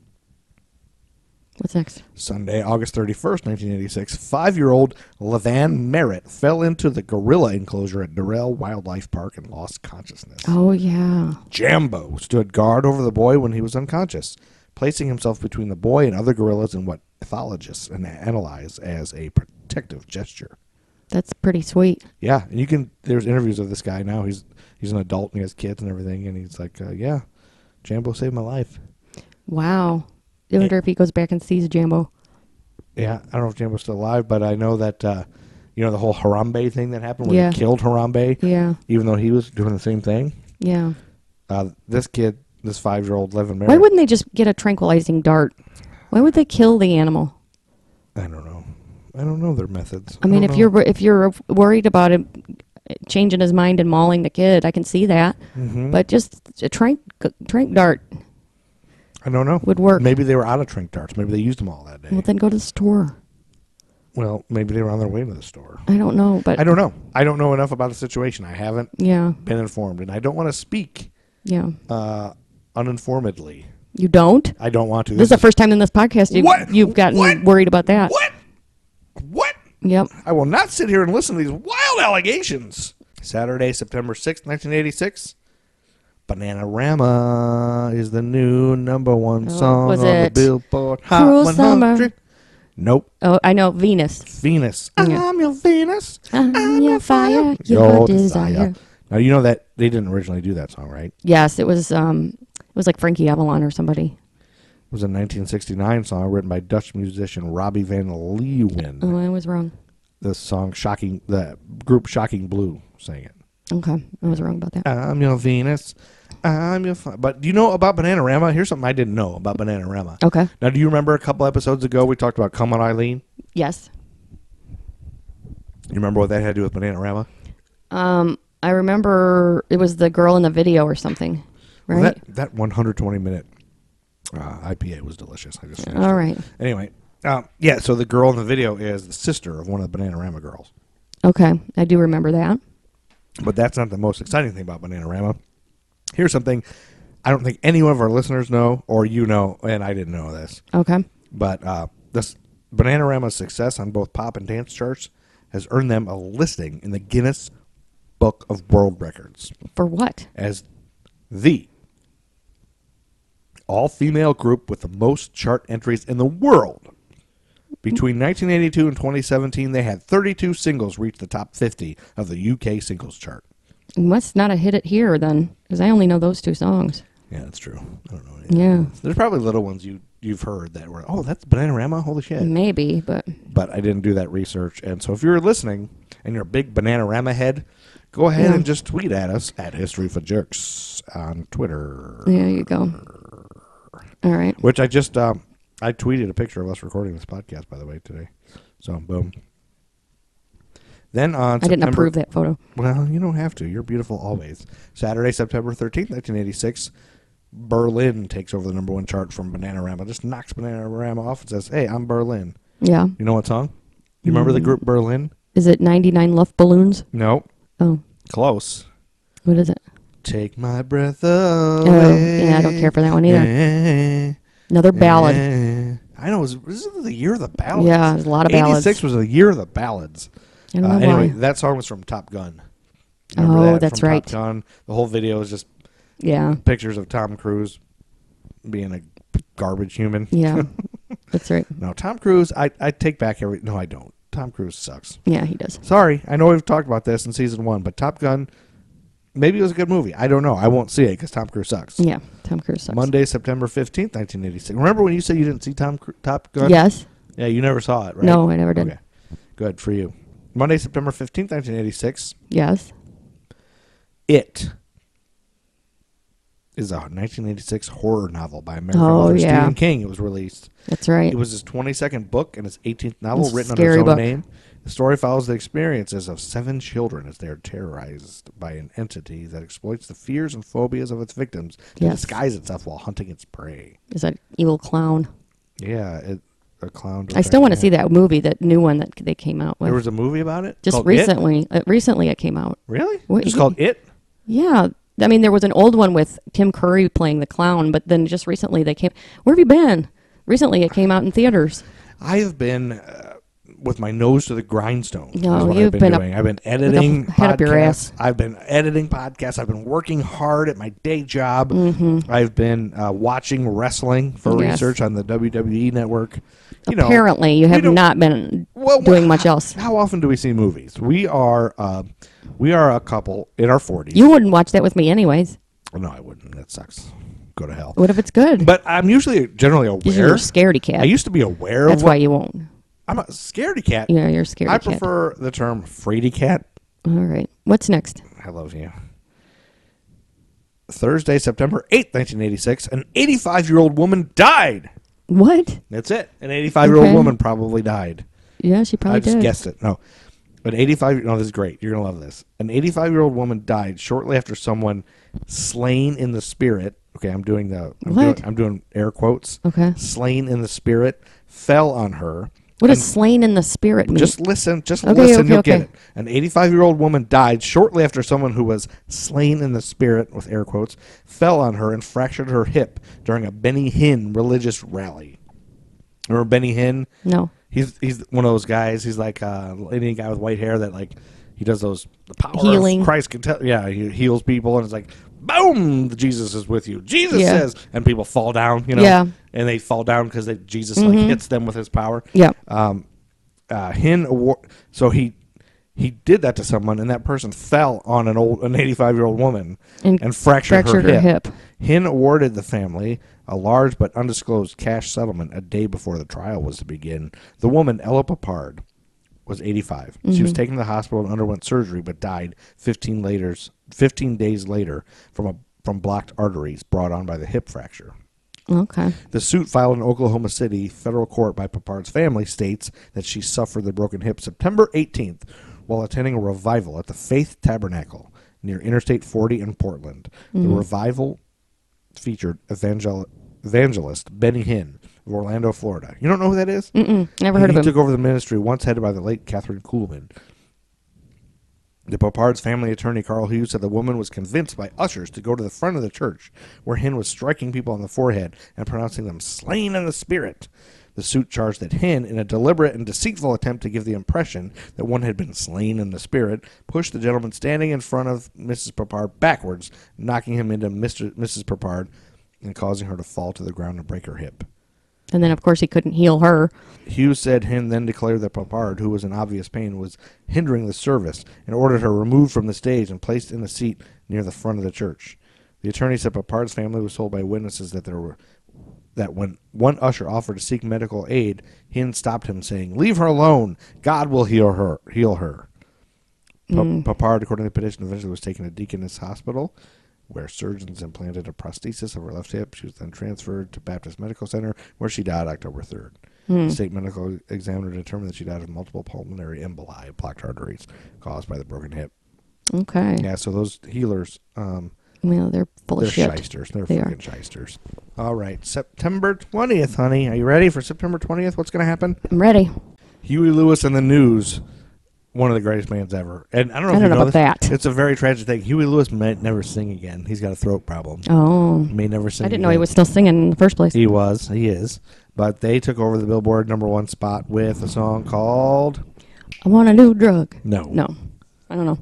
What's next? Sunday, August 31st, 1986, 5-year-old Levan Merritt fell into the gorilla enclosure at Durrell Wildlife Park and lost consciousness. Oh, yeah. Jambo stood guard over the boy when he was unconscious, placing himself between the boy and other gorillas in what ethologists analyze as a protective gesture. That's pretty sweet. Yeah, and there's interviews of this guy now. He's an adult and he has kids and everything, and he's like, yeah, Jambo saved my life. Wow. I wonder if he goes back and sees Jambo. Yeah, I don't know if Jambo's still alive, but I know that, the whole Harambe thing that happened where Yeah. he killed Harambe, Yeah. even though he was doing the same thing. Yeah. This kid, this 5-year-old Levan Merritt. Why wouldn't they just get a tranquilizing dart? Why would they kill the animal? I don't know. I don't know their methods. I mean, don't if know. you're worried about him changing his mind and mauling the kid, I can see that. Mhm. But just a trank dart I don't know. would work. Maybe they were out of trank darts. Maybe they used them all that day. Well, then go to the store. Well, maybe they were on their way to the store. I don't know, but I don't know. I don't know enough about the situation. I haven't yeah, been informed, and I don't want to speak yeah. uninformedly. You don't? I don't want to. This is the first time in this podcast What? you've gotten What? worried about that. What? What? Yep. I will not sit here and listen to these wild allegations. Saturday, September 6th, 1986. Bananarama is the new number one song was on the it Billboard Hot Cruel 100. Summer? Nope. Oh, I know. Venus. Venus. Yeah. I'm your Venus. I'm your fire, your desire. Now, you know that they didn't originally do that song, right? Yes, it was like Frankie Avalon or somebody. It was a 1969 song written by Dutch musician Robbie Van Leeuwen. Oh, I was wrong. The song the group Shocking Blue sang it. Okay, I was wrong about that. I'm your Venus. I'm your But do you know about Bananarama? Here's something I didn't know about Bananarama. Okay. Now, do you remember a couple episodes ago we talked about Come On Eileen? Yes. You remember what that had to do with Bananarama? I remember it was the girl in the video or something, Well, right? that 120-minute IPA was delicious. I just finished All it. right. Anyway, yeah, so the girl in the video is the sister of one of the Bananarama girls. Okay, I do remember that. But that's not the most exciting thing about Bananarama. Here's something I don't think any one of our listeners know, or you know, and I didn't know this. Okay. But this Bananarama's success on both pop and dance charts has earned them a listing in the Guinness Book of World Records For what? as the all-female group with the most chart entries in the world. Between 1982 and 2017, they had 32 singles reach the top 50 of the UK singles chart. It must not have hit it here then, because I only know those two songs. Yeah, that's true. I don't know anything. Yeah. There's probably little ones you've heard that were, oh, that's Bananarama? Holy shit. Maybe, but But I didn't do that research. And so if you're listening and you're a big Bananarama head, go ahead Yeah. and just tweet at us at History for Jerks on Twitter. there you go. All right. Which I just, I tweeted a picture of us recording this podcast, by the way, today. So, boom. Then on I didn't approve that photo. Well, you don't have to. You're beautiful always. Saturday, September 13th, 1986. Berlin takes over the number one chart from Bananarama. Just knocks Bananarama off and says, "Hey, I'm Berlin." Yeah. You know what song? You remember the group Berlin? Is it 99 Luft Balloons? No. Oh, Close. what is it? Take my breath away. Oh, yeah, I don't care for that one either. Another ballad. I know. This is the year of the ballads. Yeah, there's a lot of ballads. 86 was the year of the ballads. I don't know Anyway, why. that song was from Top Gun. Oh, Remember that that's from right. Top Gun. The whole video is just Yeah, pictures of Tom Cruise being a garbage human. yeah, that's right. No, Tom Cruise, I take back every... No, I don't. Tom Cruise sucks. Yeah, he does. Sorry. I know we've talked about this in season 1, but Top Gun, maybe it was a good movie. I don't know. I won't see it because Tom Cruise sucks. Yeah, Tom Cruise sucks. Monday, September 15th, 1986. Remember when you said you didn't see Top Gun? Yes. Yeah, you never saw it, right? No, I never did. Okay. Good for you. Monday, September 15th, 1986. Yes. It is a 1986 horror novel by American Oh, author yeah. Stephen King. It was released. That's right. It was his 22nd book and his 18th novel It's a written under his scary own book. name. The story follows the experiences of 7 children as they are terrorized by an entity that exploits the fears and phobias of its victims to Yes. disguise itself while hunting its prey. Is that evil clown? Yeah, a clown. I still want to see that movie, that new one that they came out with. There was a movie about it? Just called recently. Recently it came out. It? Really? What- It's called It? Yeah. I mean, there was an old one with Tim Curry playing the clown, but then just recently they came. Where have you been? Recently it came out in theaters. I have been with my nose to the grindstone. No, is what you've I've been been up doing. I've been editing head up your podcasts. ass. I've been editing podcasts. I've been working hard at my day job. I've been watching wrestling for Yes. research on the WWE network. You know, Apparently, you we have don't- not been well, doing much else. How often do we see movies? We are a couple in our 40s. You wouldn't watch that with me anyways. No, I wouldn't. That sucks. Go to hell. What if it's good? But I'm usually generally You're a aware. scaredy cat. I used to be aware That's of what why you won't. I'm a scaredy cat. Yeah, you're a scaredy I cat. prefer the term fraidy cat. All right. What's next? I love you. Thursday, September 8th, 1986, an 85-year-old woman died. What? That's it. An 85-year-old Okay. woman probably died. Yeah, she probably I just did. guessed it. No. An 85... No, this is great. You're going to love this. An 85-year-old woman died shortly after someone slain in the spirit... Okay, I'm doing What? I'm doing air quotes. Okay. Slain in the spirit fell on her. What and- does slain in the spirit mean? Just listen. Just Okay, listen. okay, You'll okay. get it. An 85-year-old woman died shortly after someone who was slain in the spirit, with air quotes, fell on her and fractured her hip during a Benny Hinn religious rally. Remember Benny Hinn? No. He's one of those guys. He's like a Indian guy with white hair that like he does the power Healing. of Christ can tell. Yeah, he heals people and it's like boom, Jesus is with you. Jesus Yeah. says, and people fall down. You know, Yeah. and they fall down because Jesus like hits them with his power. Yeah. Hinn award. So he did that to someone, and that person fell on an 85-year-old woman and fractured her hip. Hinn awarded the family a large but undisclosed cash settlement a day before the trial was to begin. The woman, Ella Papard, was 85. She was taken to the hospital and underwent surgery, but died 15 days later from blocked arteries brought on by the hip fracture. Okay. The suit filed in Oklahoma City federal court by Papard's family states that she suffered the broken hip September 18th while attending a revival at the Faith Tabernacle near Interstate 40 in Portland. The revival featured evangelist Benny Hinn of Orlando, Florida. You don't know who that is? Never heard of He him. took over the ministry once headed by the late Catherine Kuhlman. The Papard's family attorney, Carl Hughes, said the woman was convinced by ushers to go to the front of the church, where Hinn was striking people on the forehead and pronouncing them slain in the spirit. The suit charged that Hinn, in a deliberate and deceitful attempt to give the impression that one had been slain in the spirit, pushed the gentleman standing in front of Mrs. Papard backwards, knocking him into Mrs. Papard and causing her to fall to the ground and break her hip. And then, of course, he couldn't heal her. Hughes said Hinn then declared that Papard, who was in obvious pain, was hindering the service and ordered her removed from the stage and placed in a seat near the front of the church. The attorney said Papard's family was told by witnesses that when one usher offered to seek medical aid, Hinn stopped him, saying, "Leave her alone. God will heal her." Papard, according to the petition, eventually was taken to Deaconess Hospital, where surgeons implanted a prosthesis of her left hip. She was then transferred to Baptist Medical Center, where she died October 3rd. The state medical examiner determined that she died of multiple pulmonary emboli, blocked arteries, caused by the broken hip. Okay. Yeah, so those healers, Well, they're full They're of shit. shysters. They're They are. fucking shysters. All right, September 20th, honey. Are you ready for September 20th? What's going to happen? I'm ready. Huey Lewis and the News, one of the greatest bands ever. And I don't know I if don't you know know about this. that. It's a very tragic thing. Huey Lewis may never sing again. He's got a throat problem. Oh. He may never sing I didn't know he again. was still singing in the first place. He was. He is. But they took over the Billboard #1 spot with a song called I want a new drug. No. No. I don't know.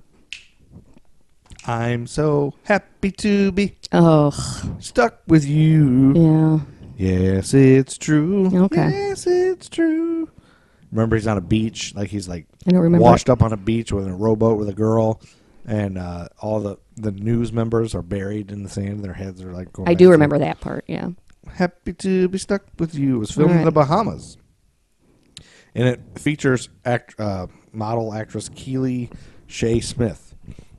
I'm so happy to be Oh. stuck with you. Yeah. Yes, it's true. Okay. Yes, it's true. Remember, he's on a beach. Like, he's like I don't remember. washed up on a beach with a rowboat with a girl. And all the news members are buried in the sand. Their heads are like going I back do and remember forth. that part, yeah. Happy to be stuck with you. It was filmed in All the right. Bahamas. And it features model actress Keely Shea Smith.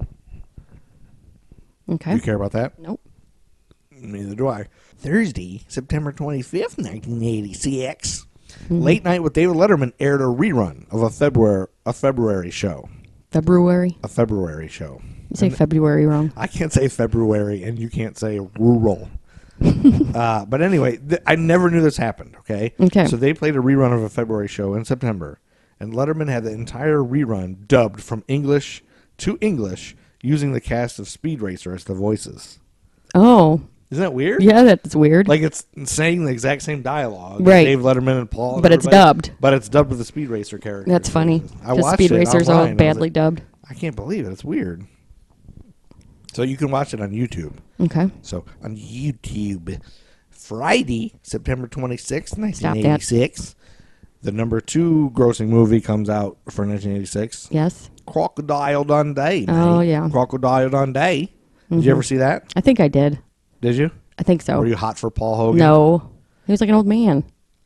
Okay. You care about that? Nope. Neither do I. Thursday, September 25th, 1986. Late Night with David Letterman aired a rerun of a February show. February. A February show. You say February wrong. I can't say February, and you can't say rural. But anyway, I never knew this happened, okay? Okay. So they played a rerun of a February show in September, and Letterman had the entire rerun dubbed from English to English using the cast of Speed Racer as the voices. Oh. Isn't that weird? Yeah, that's weird. Like, it's saying the exact same dialogue. Right. Dave Letterman and Paul. And But it's everybody, dubbed. But it's dubbed with the Speed Racer character. That's funny. I Because watched Speed it Racer's online. all I was badly like, dubbed. I can't believe it. It's weird. So you can watch it on YouTube. Okay. So on YouTube, Friday, September 26th, Stop that. 1986, the #2 grossing movie comes out for 1986. Yes. Crocodile Dundee. Oh, mate. yeah. Crocodile Dundee. Did you ever see that? I think I did. Did you? I think so. Were you hot for Paul Hogan? No. He was like an old man.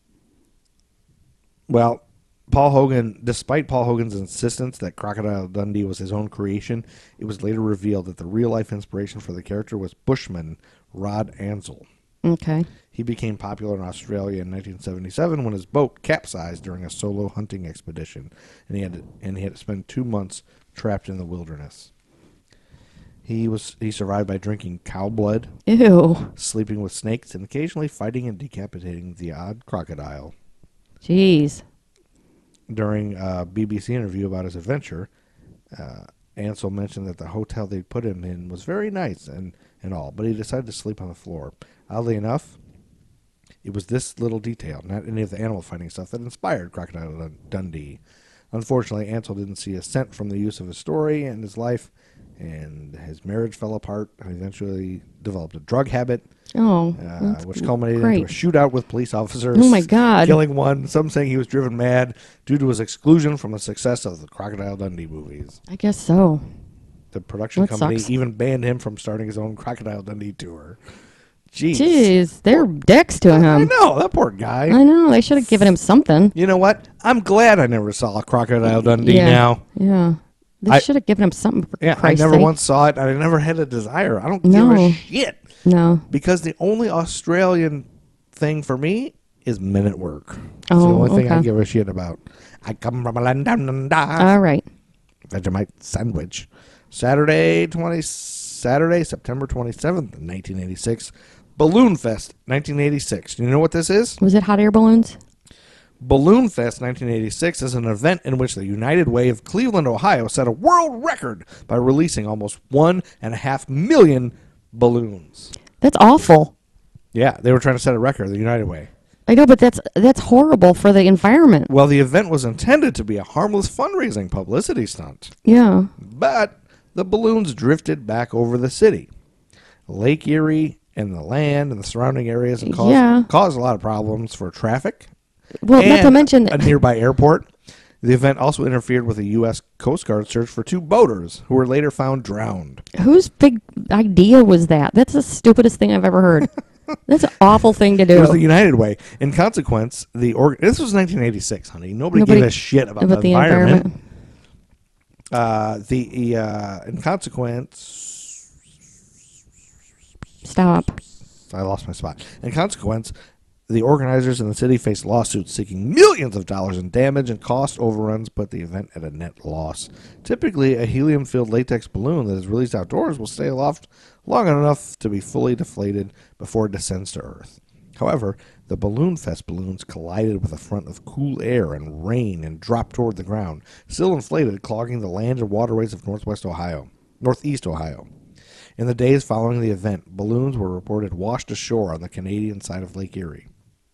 Well, Paul Hogan, despite Paul Hogan's insistence that Crocodile Dundee was his own creation, it was later revealed that the real-life inspiration for the character was Bushman Rod Ansel. Okay. He became popular in Australia in 1977 when his boat capsized during a solo hunting expedition, and he had to spend 2 months trapped in the wilderness. He survived by drinking cow blood, Ew. sleeping with snakes, and occasionally fighting and decapitating the odd crocodile. Jeez. During a BBC interview about his adventure, Ansel mentioned that the hotel they put him in was very nice and all, but he decided to sleep on the floor. Oddly enough, it was this little detail, not any of the animal fighting stuff, that inspired Crocodile Dundee. Unfortunately, Ansel didn't see a cent from the use of his story and his life, and his marriage fell apart. He eventually developed a drug habit, Oh. which culminated great. into a shootout with police officers. Oh, my God. Killing one. Some saying he was driven mad due to his exclusion from the success of the Crocodile Dundee movies. I guess so. The production That company sucks. even banned him from starting his own Crocodile Dundee tour. Jeez. Jeez. They're dicks to I him. know, that poor guy. I know. They should have given him something. You know what? I'm glad I never saw Crocodile Dundee Yeah. now. Yeah. They I- should have given him something for Yeah, I Christ's never sake. once saw it. I never had a desire. I don't give No. a shit. No. Because the only Australian thing for me is Men at Work. It's the Oh, only thing I okay. give a shit about. I come from a land down under. All right. Vegemite sandwich. Saturday, September 27th, 1986. Balloon Fest, 1986. You know what this is? Was it hot air balloons? Balloon Fest 1986 is an event in which the United Way of Cleveland, Ohio set a world record by releasing almost 1.5 million balloons. That's awful. Yeah, they were trying to set a record, the United Way. I know, but that's horrible for the environment. Well, the event was intended to be a harmless fundraising publicity stunt, Yeah. but the balloons drifted back over the city. Lake Erie and the land and the surrounding areas and caused a lot of problems for traffic. Well, not to and mention a nearby airport. The event also interfered with a U.S. Coast Guard search for 2 boaters who were later found drowned. whose big idea was that? That's the stupidest thing I've ever heard. That's an awful thing to It was the do. United Way. In consequence, this was 1986, honey. Nobody gave a shit about, the the environment. environment. In consequence, Stop. I lost my spot. In consequence, The organizers in the city faced lawsuits seeking millions of dollars in damage and cost overruns, but the event at a net loss. Typically, a helium-filled latex balloon that is released outdoors will stay aloft long enough to be fully deflated before it descends to Earth. However, the Balloon Fest balloons collided with a front of cool air and rain and dropped toward the ground, still inflated, clogging the land and waterways of northeast Ohio. In the days following the event, balloons were reported washed ashore on the Canadian side of Lake Erie.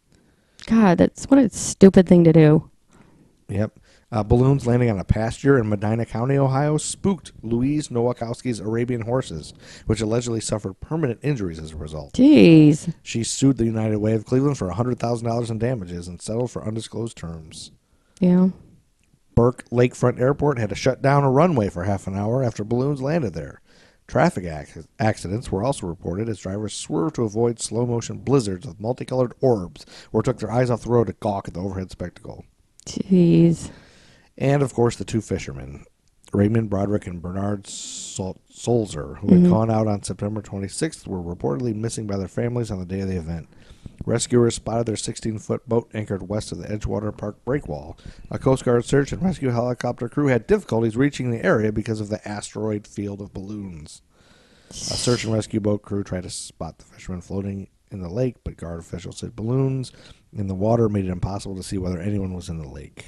God, that's what a stupid thing to do. Yep. Balloons landing on a pasture in Medina County, Ohio, spooked Louise Nowakowski's Arabian horses, which allegedly suffered permanent injuries as a result. Jeez. She sued the United Way of Cleveland for $100,000 in damages and settled for undisclosed terms. Yeah. Burke Lakefront Airport had to shut down a runway for half an hour after balloons landed there. Traffic accidents were also reported as drivers swerved to avoid slow-motion blizzards with multicolored orbs or took their eyes off the road to gawk at the overhead spectacle. Jeez. And, of course, the two fishermen, Raymond Broderick and Bernard Solzer, who had gone out on September 26th, were reportedly missing by their families on the day of the event. Rescuers spotted their 16-foot boat anchored west of the Edgewater Park breakwall. A Coast Guard search and rescue helicopter crew had difficulties reaching the area because of the asteroid field of balloons. A search and rescue boat crew tried to spot the fishermen floating in the lake, but guard officials said balloons in the water made it impossible to see whether anyone was in the lake.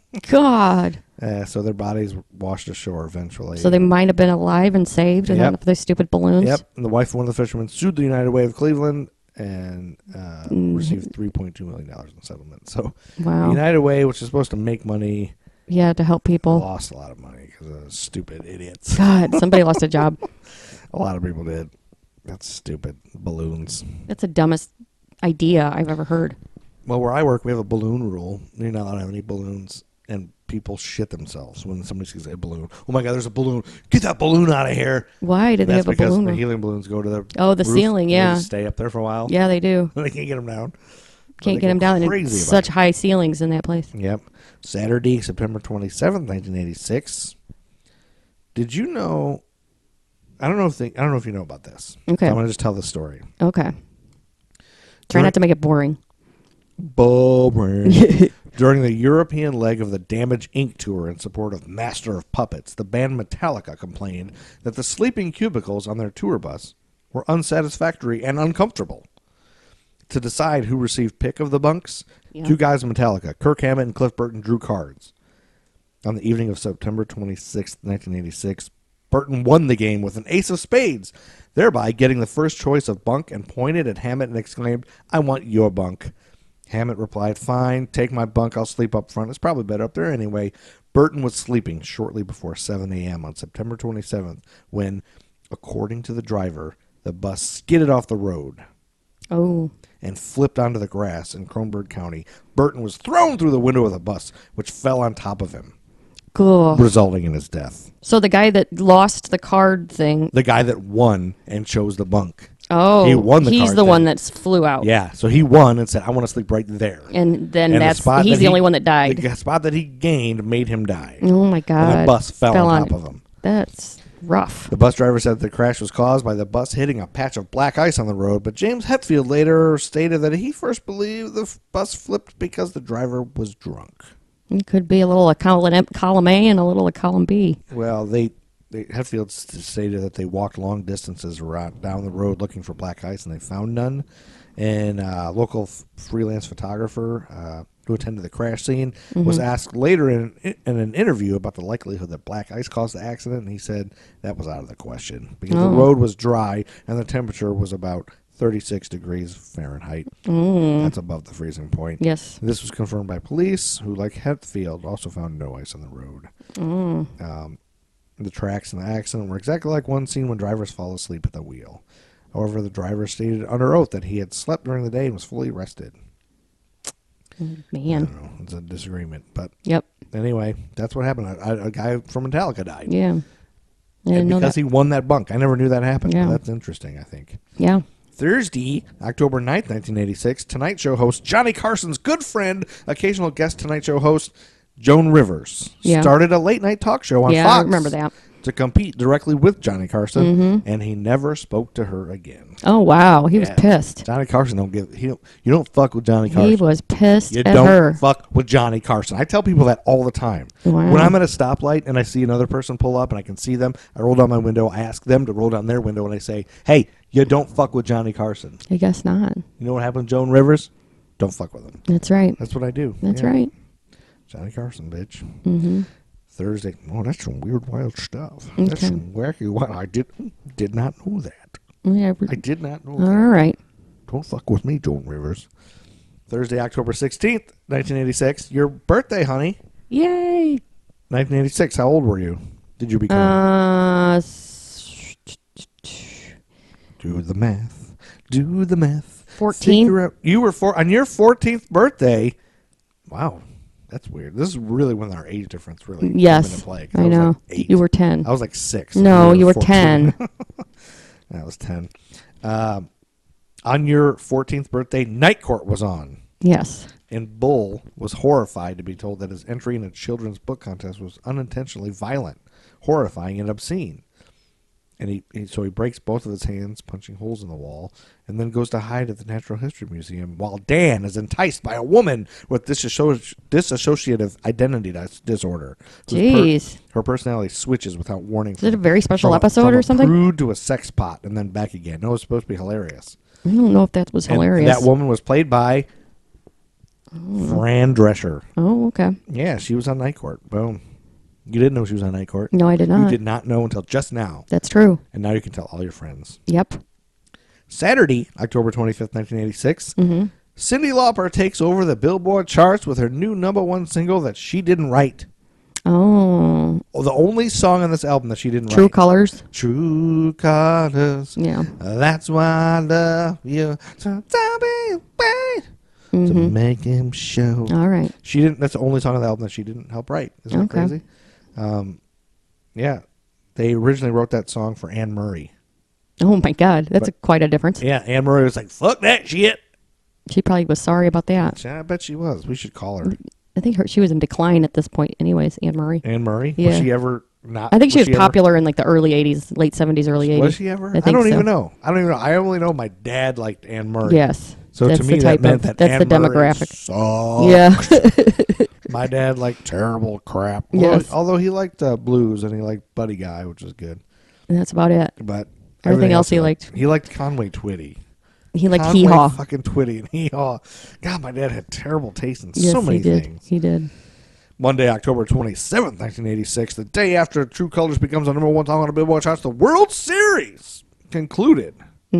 God. So their bodies washed ashore eventually. So they might have been alive and saved, and Yep. not for those stupid balloons. Yep. And the wife of one of the fishermen sued the United Way of Cleveland and received $3.2 million in settlement. So Wow. United Way, which is supposed to make money, Yeah, to help people. lost a lot of money because of stupid idiots. God, somebody lost a job. A lot of people did. That's stupid. Balloons. That's the dumbest idea I've ever heard. Well, where I work, we have a balloon rule. You're not allowed to have any balloons, and people shit themselves when somebody sees a balloon. Oh my God, there's a balloon! Get that balloon out of here! Why did they That's have a because balloon? the helium balloons go to the The roof, ceiling, and they yeah. just stay up there for a while. Yeah, they do. They can't get them down. Can't They get them go down. And crazy it's about such high ceilings in that place. Yep. Saturday, September 27th, 1986. Did you know? I don't know if you know about this. Okay. So I'm gonna just tell the story. Okay. Try not to make it boring. Boring. During the European leg of the Damage Inc. tour in support of Master of Puppets, the band Metallica complained that the sleeping cubicles on their tour bus were unsatisfactory and uncomfortable. To decide who received pick of the bunks, Yeah. two guys in Metallica, Kirk Hammett and Cliff Burton, drew cards. On the evening of September 26, 1986, Burton won the game with an ace of spades, thereby getting the first choice of bunk and pointed at Hammett and exclaimed, "I want your bunk." Hammett replied, "Fine, take my bunk. I'll sleep up front. It's probably better up there anyway." Burton was sleeping shortly before 7 a.m. on September 27th when, according to the driver, the bus skidded off the road Oh. and flipped onto the grass in Kronberg County. Burton was thrown through the window of the bus, which fell on top of him, Cool. resulting in his death. So the guy that lost the card thing. The guy that won and chose the bunk. Oh. He won the He's card the one thing. that flew out. Yeah, so he won and said, "I want to sleep right there." And then And that's spot he's that the only one that died. The spot that he gained made him die. Oh my God. And the bus fell on top of him. That's rough. The bus driver said the crash was caused by the bus hitting a patch of black ice on the road, but James Hetfield later stated that he first believed the bus flipped because the driver was drunk. It could be a little of column A and a little of column B. Well, Hetfield stated that they walked long distances around down the road looking for black ice, and they found none. And a local freelance photographer who attended the crash scene was asked later in an interview about the likelihood that black ice caused the accident, and he said that was out of the question because the road was dry and the temperature was about 36 degrees Fahrenheit. That's above the freezing point. Yes. This was confirmed by police, who, like Hetfield, also found no ice on the road. The tracks in the accident were exactly like one seen when drivers fall asleep at the wheel. However, the driver stated under oath that he had slept during the day and was fully rested. I Man. don't know. It's a disagreement. But Yep. anyway, that's what happened. A guy from Metallica died. Yeah. I And didn't know because that. he won that bunk. I never knew that happened. Yeah. But that's interesting, I think. Yeah. Thursday, October 9th, 1986, Tonight Show host Johnny Carson's good friend, occasional guest Tonight Show host Joan Rivers, Yeah. started a late-night talk show on Yeah, Fox. I remember that. to compete directly with Johnny Carson, Mm-hmm. and he never spoke to her again. Oh, wow. He was Yeah. pissed. Johnny Carson you don't fuck with Johnny Carson. He was pissed You at don't her. fuck with Johnny Carson. I tell people that all the time. Wow. When I'm at a stoplight and I see another person pull up and I can see them, I roll down my window. I ask them to roll down their window and I say, "Hey, you don't fuck with Johnny Carson." I guess not. You know what happened to Joan Rivers? Don't fuck with him. That's right. That's what I do. That's Yeah. right. Johnny Carson, bitch. Mm-hmm. Thursday. Oh, that's some weird, wild stuff. That's Okay. some wacky, wild. I did not know that. Yeah. I did not know All that. right. Don't fuck with me, Joan Rivers. Thursday, October 16th, 1986. Your birthday, honey. Yay. 1986. How old were you? Did you become? Do the math. Do the math. 14. Figure out- You were on your 14th birthday. Wow. That's weird. This is really when our age difference really came Yes. into play. 'Cause I was know. like 8. You were 10. I was like 6. No, you were 14. 10. I was 10. On your 14th birthday, Night Court was on. Yes. And Bull was horrified to be told that his entry in a children's book contest was unintentionally violent, horrifying, and obscene. And so he breaks both of his hands, punching holes in the wall, and then goes to hide at the Natural History Museum while Dan is enticed by a woman with dissociative identity disorder. Jeez. Her personality switches without warning. Is it a very special from episode from or a something? prude to a sex pot and then back again. No, it's supposed to be hilarious. I don't know if that was And hilarious. that woman was played by Fran Drescher. Oh, okay. Yeah, she was on Night Court. Boom. You didn't know she was on Night Court. No, I did You not. did not know until just now. That's true. And now you can tell all your friends. Yep. Saturday, October 25th, 1986, Mm-hmm. Cyndi Lauper takes over the Billboard charts with her new #1 single that she didn't write. Oh. Oh, the only song on this album that she didn't True write. Colors. True Colors. Yeah. That's why I love you. So tell me wait to Mm-hmm. make him show. All right. She didn't. That's the only song on the album that she didn't help write. Isn't that Okay. crazy? Yeah, they originally wrote that song for Anne Murray. Oh my God, that's quite a difference. Yeah, Anne Murray was like, "Fuck that shit." She probably was sorry about that. I bet she was. We should call her. I think she was in decline at this point, anyways. Anne Murray. Anne Murray. Yeah. Was she ever not? I think she was ever- popular in like the early '80s, late '70s, early '80s. Was she ever? I think don't so. even know. I don't even know. I only know my dad liked Anne Murray. Yes. So that's to me, the that type meant of, that that's Anne the Murray demographic. sucked. Yeah. My dad liked terrible crap. Yes. Although he liked blues and he liked Buddy Guy, which was good. And that's about it. But Everything else he liked. He liked Conway Twitty. He liked Conway Hee Haw. fucking Twitty and Hee Haw. God, my dad had terrible taste in Yes, so many he did. things. He did. Monday, October 27th, 1986, the day after True Colors becomes the #1 song on the Billboard charts, the World Series concluded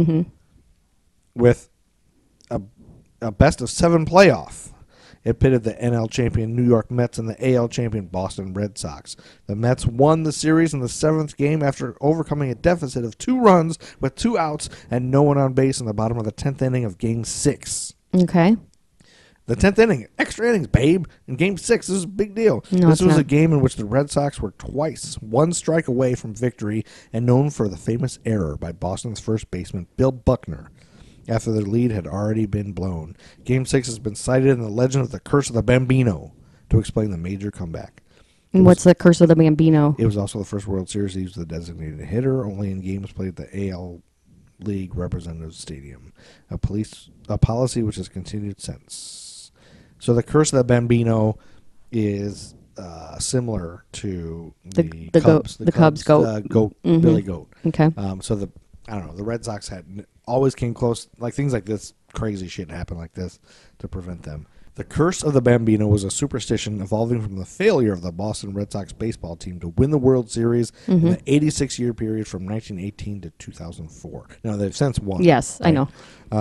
with a best-of-7 playoff. It pitted the NL champion New York Mets and the AL champion Boston Red Sox. The Mets won the series in the 7th game after overcoming a deficit of 2 runs with 2 outs and no one on base in the bottom of the 10th inning of Game 6. Okay. The 10th inning, extra innings, babe. In Game 6, this is a big deal. No, This it's was a not. game in which the Red Sox were twice one strike away from victory and known for the famous error by Boston's first baseman Bill Buckner after their lead had already been blown. Game 6 has been cited in the legend of the Curse of the Bambino to explain the major comeback. And what's the Curse of the Bambino? It was also the first World Series to use the designated hitter, only in games played at the AL League Representatives Stadium, a policy which has continued since. So the Curse of the Bambino is similar to the Cubs, goat. The Cubs goat. Billy Goat. Okay. So the Red Sox always came close, like things like this, crazy shit happened like this to prevent them. The Curse of the Bambino was a superstition evolving from the failure of the Boston Red Sox baseball team to win the World Series in the 86-year period from 1918 to 2004. Now, they've since won. Yes, I know.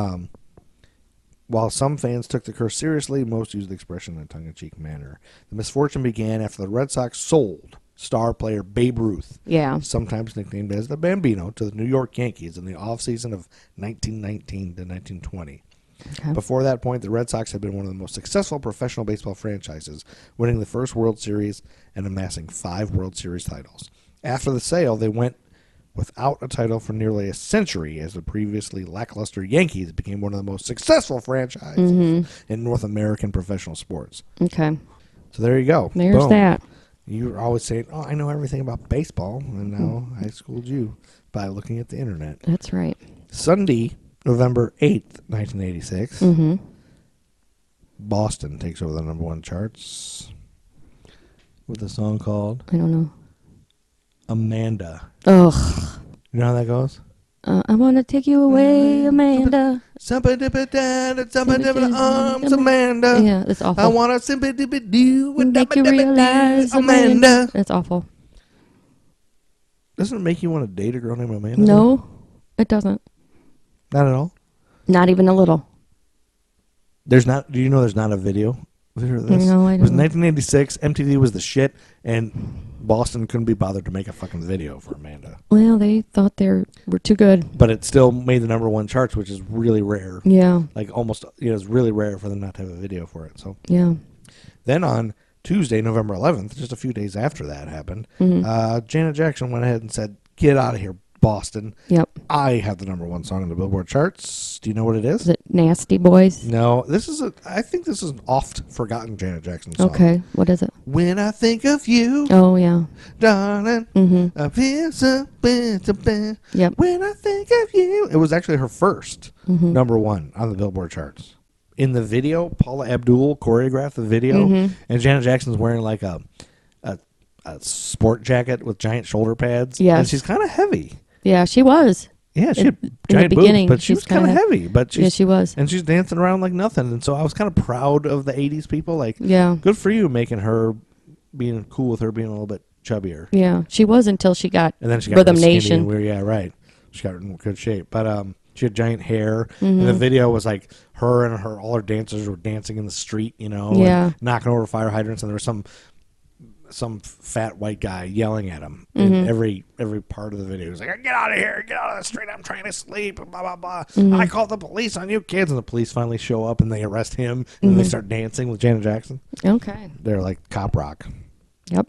While some fans took the curse seriously, most used the expression in a tongue-in-cheek manner. The misfortune began after the Red Sox sold star player Babe Ruth, Yeah. sometimes nicknamed as the Bambino, to the New York Yankees in the offseason of 1919 to 1920. Okay. Before that point, the Red Sox had been one of the most successful professional baseball franchises, winning the first World Series and amassing 5 World Series titles. After the sale, they went without a title for nearly a century as the previously lackluster Yankees became one of the most successful franchises in North American professional sports. Okay. So there you go. There's Boom. that. You were always saying, "Oh, I know everything about baseball," and now I schooled you by looking at the internet. That's right. Sunday, November 8th, 1986. Mm-hmm. Boston takes over the number one charts with a song called I don't know. Amanda. Ugh. You know how that goes? I want to take you away, Amanda. Arms, Amanda. Yeah, that's awful. I want to simply do Make you realize, Amanda. That's awful. Doesn't it make you want to date a girl named Amanda? No, it doesn't. Not at all. Not even a little. There's not. Do you know there's not a video of this? No, I It was don't. 1986. MTV was the shit, and Boston couldn't be bothered to make a fucking video for Amanda. Well, they thought they were too good. But it still made the number one charts, which is really rare. Yeah, Like almost, it's really rare for them not to have a video for it. So yeah. then on Tuesday, November 11th, just a few days after that happened, Mm-hmm. Janet Jackson went ahead and said, "Get out of here, Boston. Yep. I have the number one song on the Billboard charts." Do you know what it is? Is it Nasty Boys? No, I think this is an oft forgotten Janet Jackson song. Okay, what is it? When I think of you, Oh, yeah. darling, Mm-hmm. I feel so bad. Yep. When I think of you. It was actually her first Mm-hmm. number one on the Billboard charts. In the video, Paula Abdul choreographed the video, Mm-hmm. and Janet Jackson's wearing like a sport jacket with giant shoulder pads. Yes. And she's kind of heavy. Yeah, she was. Yeah, she In- had in the giant boobs, beginning, but she she's was kind of kinda- heavy. But Yeah, she was. and she's dancing around like nothing. And so I was kind of proud of the 80s people. Like, Yeah. good for you making her, being cool with her being a little bit chubbier. Yeah, she was until she got And then she got Rhythm real skinny Nation. and weird. Yeah, right. She got in good shape. But she had giant hair. Mm-hmm. And the video was like her and all her dancers were dancing in the street, and Yeah. knocking over fire hydrants. And there was some fat white guy yelling at him Mm-hmm. in every part of the video. He was like, "Get out of here! Get out of the street! I'm trying to sleep!" And blah blah blah. Mm-hmm. I called the police on you kids, and the police finally show up and they arrest him. And Mm-hmm. they start dancing with Janet Jackson. Okay. They're like cop rock. Yep.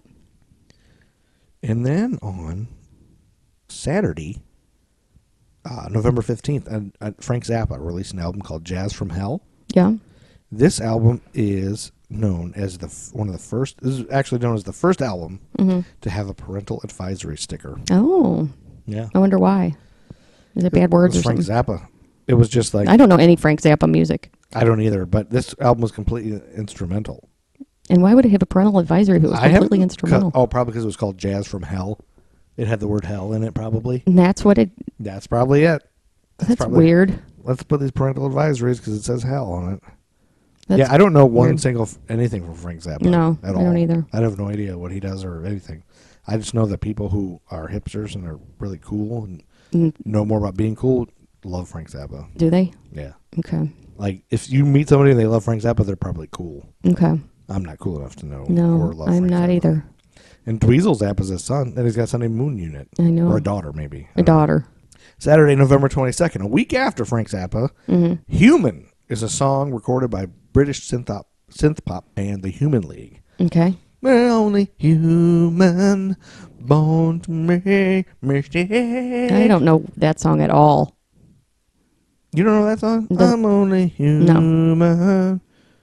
And then on Saturday, November 15th, Frank Zappa released an album called Jazz from Hell. Yeah. This album is known as one of the first. This is actually known as the first album to have a parental advisory sticker. Oh, Yeah, I wonder why. Is it bad it words was or Frank something? Zappa. It was just like I don't know any Frank Zappa music. I don't either, but this album was completely instrumental. And why would it have a parental advisory if it was completely instrumental? Probably because it was called Jazz from Hell. It had the word hell in it, probably. And that's what it. That's probably it. That's probably- weird. Let's put these parental advisories because it says hell on it. That's Yeah, I don't know one weird. single anything from Frank Zappa. No, at I all. don't either. I have no idea what he does or anything. I just know that people who are hipsters and are really cool and Mm, know more about being cool love Frank Zappa. do they? Yeah, Okay. like if you meet somebody and they love Frank Zappa, they're probably cool. Okay. I'm not cool enough to know or No, love I'm Frank not Zappa. either. And Dweezil Zappa's his son, and he's got a son named Moon Unit. I know. Or a daughter, maybe. I A don't know. daughter. Saturday, November 22nd, a week after Frank Zappa, Mm-hmm. Human is a song recorded by British synth pop band The Human League. Okay. We're only human, born to make mistakes. I don't know that song at all. You don't know that song? The- I'm only human.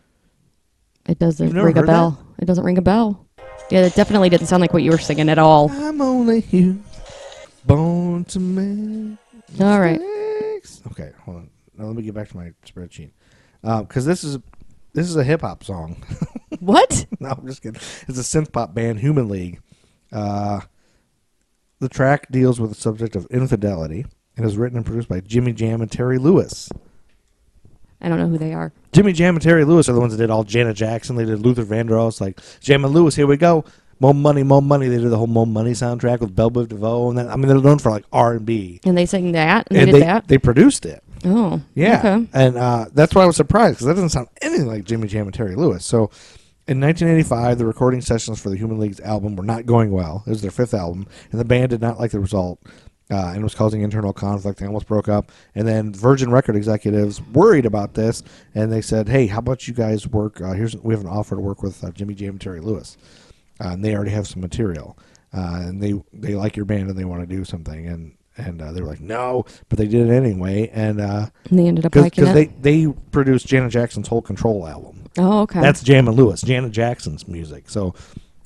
It doesn't You've never ring a heard bell. It doesn't ring a bell. Yeah, it definitely didn't sound like what you were singing at all. I'm only human, born to make All right. mistakes. Okay, hold on. Now let me get back to my spreadsheet. Because this is a hip hop song. What? No, I'm just kidding. It's a synth pop band, Human League. The track deals with the subject of infidelity and is written and produced by Jimmy Jam and Terry Lewis. I don't know who they are. Jimmy Jam and Terry Lewis are the ones that did all Janet Jackson. They did Luther Vandross, like Jam and Lewis. Here we go, More Money, More Money. They did the whole More Money soundtrack with Belle Biv DeVoe, and then, I mean they're known for like R&B. And they sang that? And And they did that? they produced it. Oh. Yeah, Okay. and that's why I was surprised because that doesn't sound anything like Jimmy Jam and Terry Lewis. So, in 1985, the recording sessions for the Human League's album were not going well. It was their fifth album, and the band did not like the result, and was causing internal conflict. They almost broke up. And then Virgin Record executives worried about this, and they said, "Hey, how about you guys work? We have an offer to work with Jimmy Jam and Terry Lewis, and they already have some material, and they like your band and they want to do something." And they were like, no, but they did it anyway. And And they ended up liking because it? they produced Janet Jackson's whole Control album. Oh, okay. That's Jam and Lewis, Janet Jackson's music. So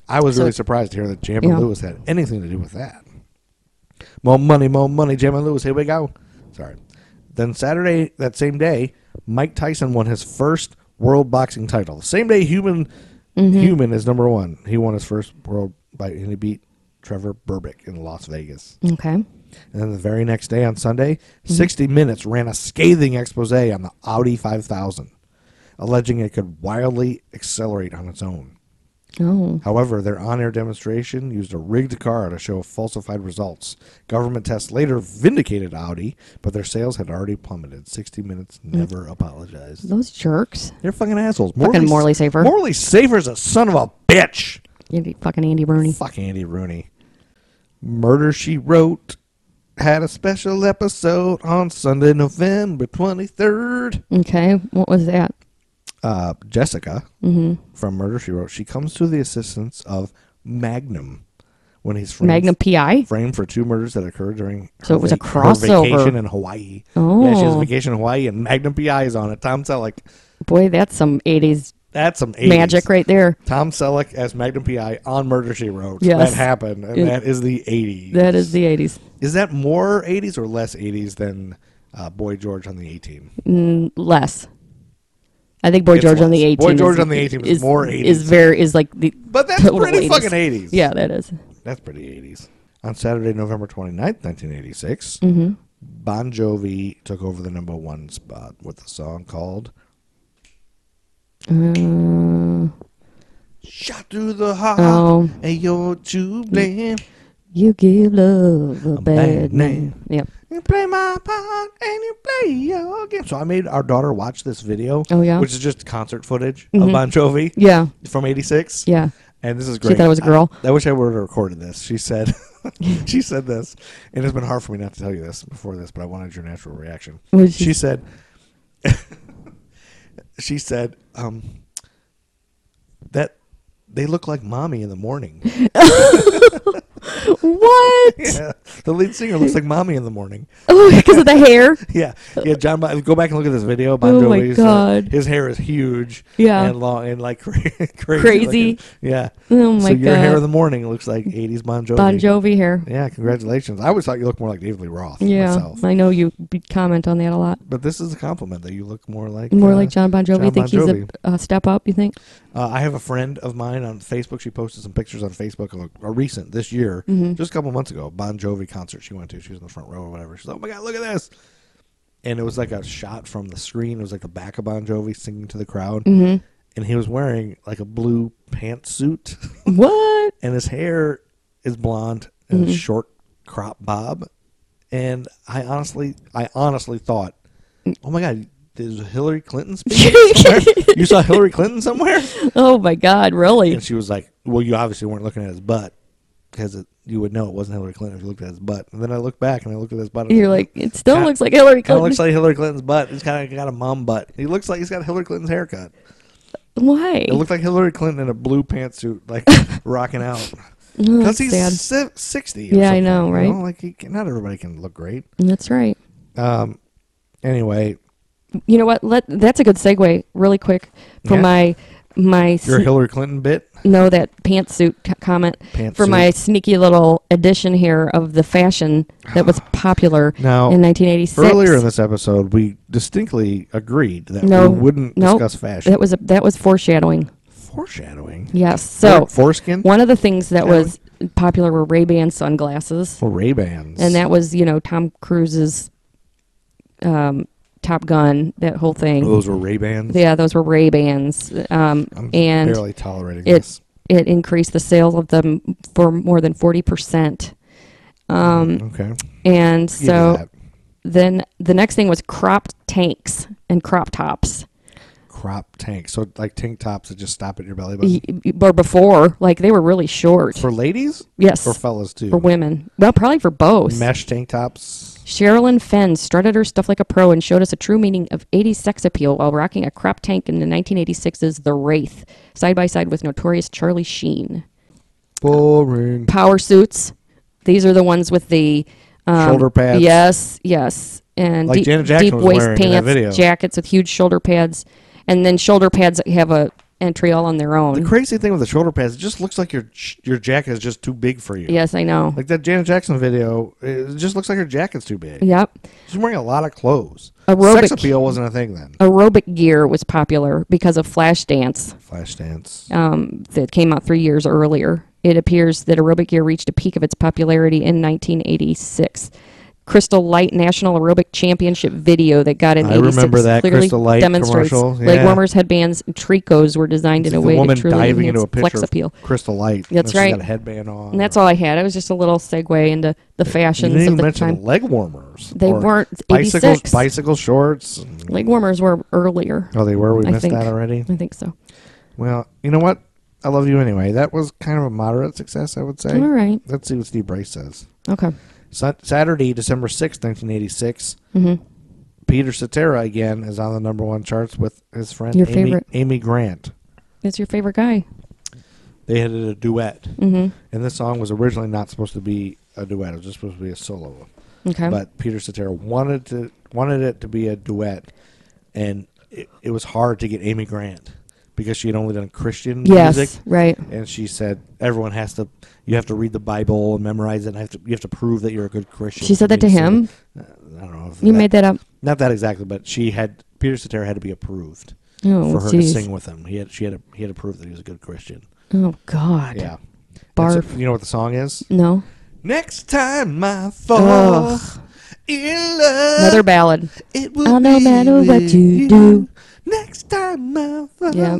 I was So- really surprised to hear that Jam and Yeah. Lewis had anything to do with that. More money, Jam and Lewis. Here we go. Sorry. Then Saturday, that same day, Mike Tyson won his first world boxing title. The same day Human is number one. He won his first world fight, and he beat Trevor Berbick in Las Vegas. Okay. And then the very next day on Sunday, 60 Minutes ran a scathing expose on the Audi 5000, alleging it could wildly accelerate on its own. Oh. However, their on-air demonstration used a rigged car to show falsified results. Government tests later vindicated Audi, but their sales had already plummeted. 60 Minutes never apologized. Those jerks. They're fucking assholes. Fucking Morley Safer. Morley Safer's a son of a bitch. Fucking Andy Rooney. Fuck Andy Rooney. Murder, She Wrote had a special episode on Sunday, November 23rd. Okay. What was that? Jessica from Murder, She Wrote, she comes to the assistance of Magnum when he's Magnum PI? framed for 2 murders that occurred during So it was a her crossover. vacation in Hawaii. Oh. Yeah, she has a vacation in Hawaii and Magnum PI is on it. Tom Selleck. Boy, that's some 80s That's some 80s. magic right there. Tom Selleck as Magnum PI on Murder, She Wrote. Yes. That happened, and that is the 80s. That is the 80s. Is that more 80s or less 80s than Boy George on the 18? Less. I think Boy It's George on the less. 18. Boy George is, on the 18 is more 80s. Is like the But that's total pretty 80s. fucking 80s. Yeah, that is. That's pretty 80s. On Saturday, November 29th, 1986, Bon Jovi took over the number 1 spot with a song called Shot Through the Heart, Oh. and you're to blame. You give love a bad name. Yep. You play my part and you play your game. So I made our daughter watch this video. Oh, yeah? Which is just concert footage of Bon Jovi Yeah. from 86. Yeah. And this is She great. thought it was a girl? I wish I would have recorded this. She said, she said this, and it's been hard for me not to tell you this before this, but I wanted your natural reaction. What did she She said, she said, that they look like mommy in the morning. What? Yeah, the lead singer looks like mommy in the morning. Oh, because of the hair? Yeah, yeah. John, go back and look at this video. Bon Oh, my Jovi's, God. his hair is huge. Yeah. and long and like crazy. Crazy. looking. Yeah. Oh, my so your hair God. in the morning looks like 80s Bon Jovi. Bon Jovi hair. Yeah, congratulations. I always thought you looked more like David Lee Roth. Yeah. myself. I know you comment on that a lot. But this is a compliment that you look more like More like John Bon Jovi. John Think Bon he's Jovi. a step up, you think? I have a friend of mine on Facebook. She posted some pictures on Facebook of a recent this year, just a couple months ago, Bon Jovi concert she went to. She was in the front row or whatever. She's like, "Oh my God, look at this!" And it was like a shot from the screen. It was like the back of Bon Jovi singing to the crowd, and he was wearing like a blue pantsuit, What? and his hair is blonde and a short crop bob. And I honestly thought, "Oh my God." Is Hillary Clinton speaking somewhere? You saw Hillary Clinton somewhere? Oh, my God, really? And she was like, well, you obviously weren't looking at his butt because you would know it wasn't Hillary Clinton if you looked at his butt. And then I looked back and I looked at his butt. And You're like, it still Kinda- looks like Hillary kind of Clinton. looks like Hillary Clinton's butt. He's kind of got a mom butt. He looks like he's got Hillary Clinton's haircut. Why? It looked like Hillary Clinton in a blue pantsuit, like rocking out. Oh, Because that's he's sad. 60. Or Yeah, I something, know, right? Like not everybody can look great. That's right. Anyway, You know what? That's a good segue, really quick, for Yeah. my your Hillary Clinton bit. no, that pantsuit comment for Pantsuit. my sneaky little addition here of the fashion that was popular Now, in 1986. Earlier in this episode, we distinctly agreed that No, we wouldn't nope. discuss fashion. That was foreshadowing. Foreshadowing. Yes. So foreskin. one of the things that was popular were Ray-Ban sunglasses, Well, Ray-Bans. and that was Tom Cruise's Top Gun, that whole thing. Those were Ray-Bans. Yeah, those were Ray-Bans, I'm and barely tolerating it this. it increased the sales of them for more than 40%. Okay. And Give me so that. then the next thing was cropped tanks and crop tops. Crop tank. So like tank tops that just stop at your belly button. Or before, like they were really short. For ladies? Yes, Or fellas too? for women. Well, probably for both. Mesh tank tops. Sherilyn Fenn strutted her stuff like a pro and showed us a true meaning of 80s sex appeal while rocking a crop tank in the 1986's The Wraith, side by side with notorious Charlie Sheen. Boring. Power suits. These are the ones with the Shoulder pads. Yes, and Like Janet Jackson deep was waist wearing in that pants, video. jackets with huge shoulder pads, and then shoulder pads that have an entry all on their own. The crazy thing with the shoulder pads, it just looks like your jacket is just too big for you. Yes, I know. Like that Janet Jackson video, it just looks like her jacket's too big. Yep. She's wearing a lot of clothes. Aerobic- Sex appeal wasn't a thing then. Aerobic gear was popular because of Flashdance. Flashdance. That came out 3 years earlier. It appears that aerobic gear reached a peak of its popularity in 1986. Crystal Light National Aerobic Championship video that got in I 86 remember that clearly Crystal Light demonstrates commercial. leg Yeah. warmers, headbands, and tricos were designed in It's a the way to woman truly diving into enhance a picture flex of appeal. Crystal Light. That's She's right. got a headband on. And that's all I had. It was just a little segue into the You fashions didn't of even the mention time. leg warmers. They or weren't bicycles, 86. bicycle shorts. Leg warmers were earlier. Oh, they were. We I missed think. that already. I think so. Well, you know what? I love you anyway. That was kind of a moderate success, I would say. All right. Let's see what Steve Bryce says. Okay. Saturday, December 6th, 1986. Mm-hmm. Peter Cetera again is on the number one charts with his friend Your Amy, favorite. Amy Grant. It's your favorite guy. They had a duet, Mm-hmm. and this song was originally not supposed to be a duet. It was just supposed to be a solo. Okay. But Peter Cetera wanted it to be a duet, and it was hard to get Amy Grant because she had only done Christian yes. music. Right. And she said, you have to read the Bible and memorize it, and you have to prove that you're a good Christian. She said that to him? I don't know. If You made that up. Not that exactly, but Peter Cetera had to be approved Oh, for her to jeez. sing with him. He had to prove that he was a good Christian. Oh, God. Yeah. Barf. And so, you know what the song is? No. Next time I fall in love, Another ballad. it will Oh, no be matter what with you do. Next time I fall Yeah.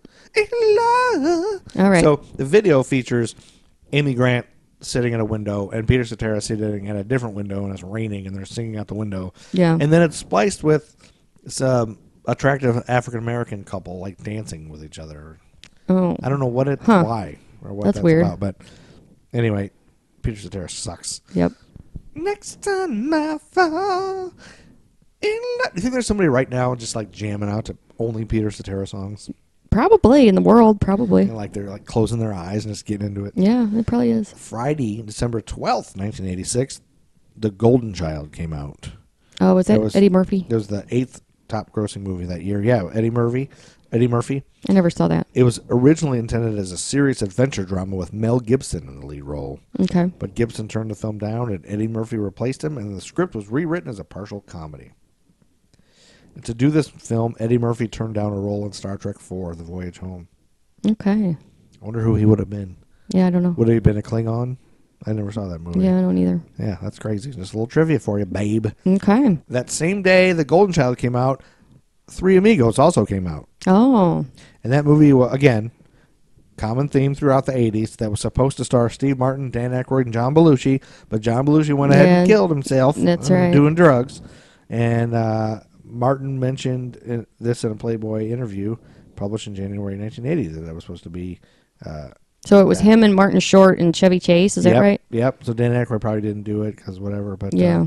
in love. All right. So the video features Amy Grant sitting at a window and Peter Cetera sitting at a different window, and it's raining, and they're singing out the window. yeah. And then it's spliced with some attractive African American couple like dancing with each other. Oh. I don't know what it's Huh. why or what That's that's weird. about, but anyway, Peter Cetera sucks. Yep. Next time I fall in love. Do you think there's somebody right now just like jamming out to only Peter Cetera songs? Probably in the world. Probably. And like they're like closing their eyes and just getting into it. Yeah, it probably is. Friday, December 12th, 1986, The Golden Child came out. Oh, was That that was- Eddie Murphy? It was the 8th top grossing movie that year. Yeah, Eddie Murphy. I never saw that. It was originally intended as a serious adventure drama with Mel Gibson in the lead role. Okay. But Gibson turned the film down and Eddie Murphy replaced him, and the script was rewritten as a partial comedy. And to do this film, Eddie Murphy turned down a role in Star Trek IV, The Voyage Home. Okay. I wonder who he would have been. Yeah, I don't know. Would he have been a Klingon? I never saw that movie. Yeah, I don't either. Yeah, that's crazy. Just a little trivia for you, babe. Okay. That same day The Golden Child came out, Three Amigos also came out. Oh. And that movie, again, common theme throughout the 80s, that was supposed to star Steve Martin, Dan Aykroyd, and John Belushi, but John Belushi went ahead and Yeah, killed himself that's right. doing drugs. And Martin mentioned this in a Playboy interview published in January 1980 that was supposed to be... So it was him and Martin Short and Chevy Chase. Is that right? Yep. So Dan Aykroyd probably didn't do it because whatever. But Yeah.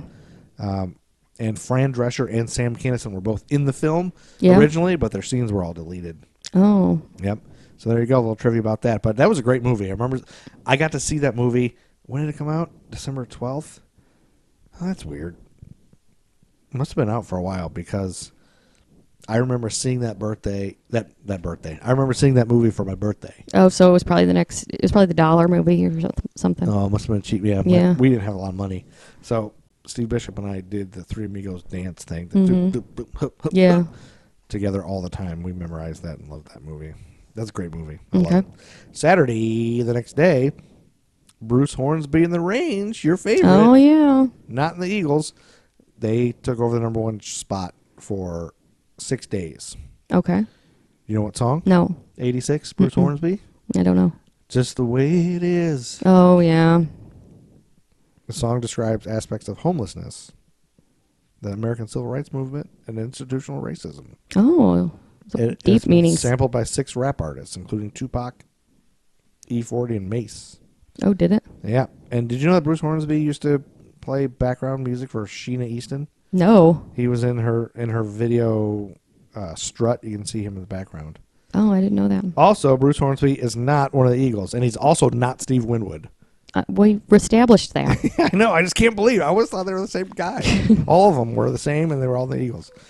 and Fran Drescher and Sam Kinison were both in the film Yeah. originally, but their scenes were all deleted. Oh. Yep. So there you go, a little trivia about that. But that was a great movie. I remember I got to see that movie. When did it come out? December 12th? Oh, that's weird. It must have been out for a while because I remember seeing that birthday. I remember seeing that movie for my birthday. Oh, so it was probably it was probably the dollar movie or something. Oh, it must have been cheap. Yeah. Yeah. We didn't have a lot of money. So Steve Bishop and I did the Three Amigos dance thing. Yeah. Together all the time. We memorized that and loved that movie. That's a great movie. I Okay. love it. Saturday, the next day, Bruce Hornsby and the Range, your favorite, Oh, yeah. not in the Eagles, they took over the number one spot for 6 days. Okay. You know what song? No, 86, Bruce Hornsby? I don't know. Just the way it is. Oh, yeah. The song describes aspects of homelessness, the American Civil Rights Movement, and institutional racism. Oh, so It's deep been meanings. sampled by 6 rap artists, including Tupac, E40, and Mace. Oh, did it? Yeah. And did you know that Bruce Hornsby used to play background music for Sheena Easton? No. He was in her video Strut. You can see him in the background. Oh, I didn't know that. Also, Bruce Hornsby is not one of the Eagles, and he's also not Steve Winwood. We established that. I know. I just can't believe it. I always thought they were the same guy. All of them were the same, and they were all the Eagles.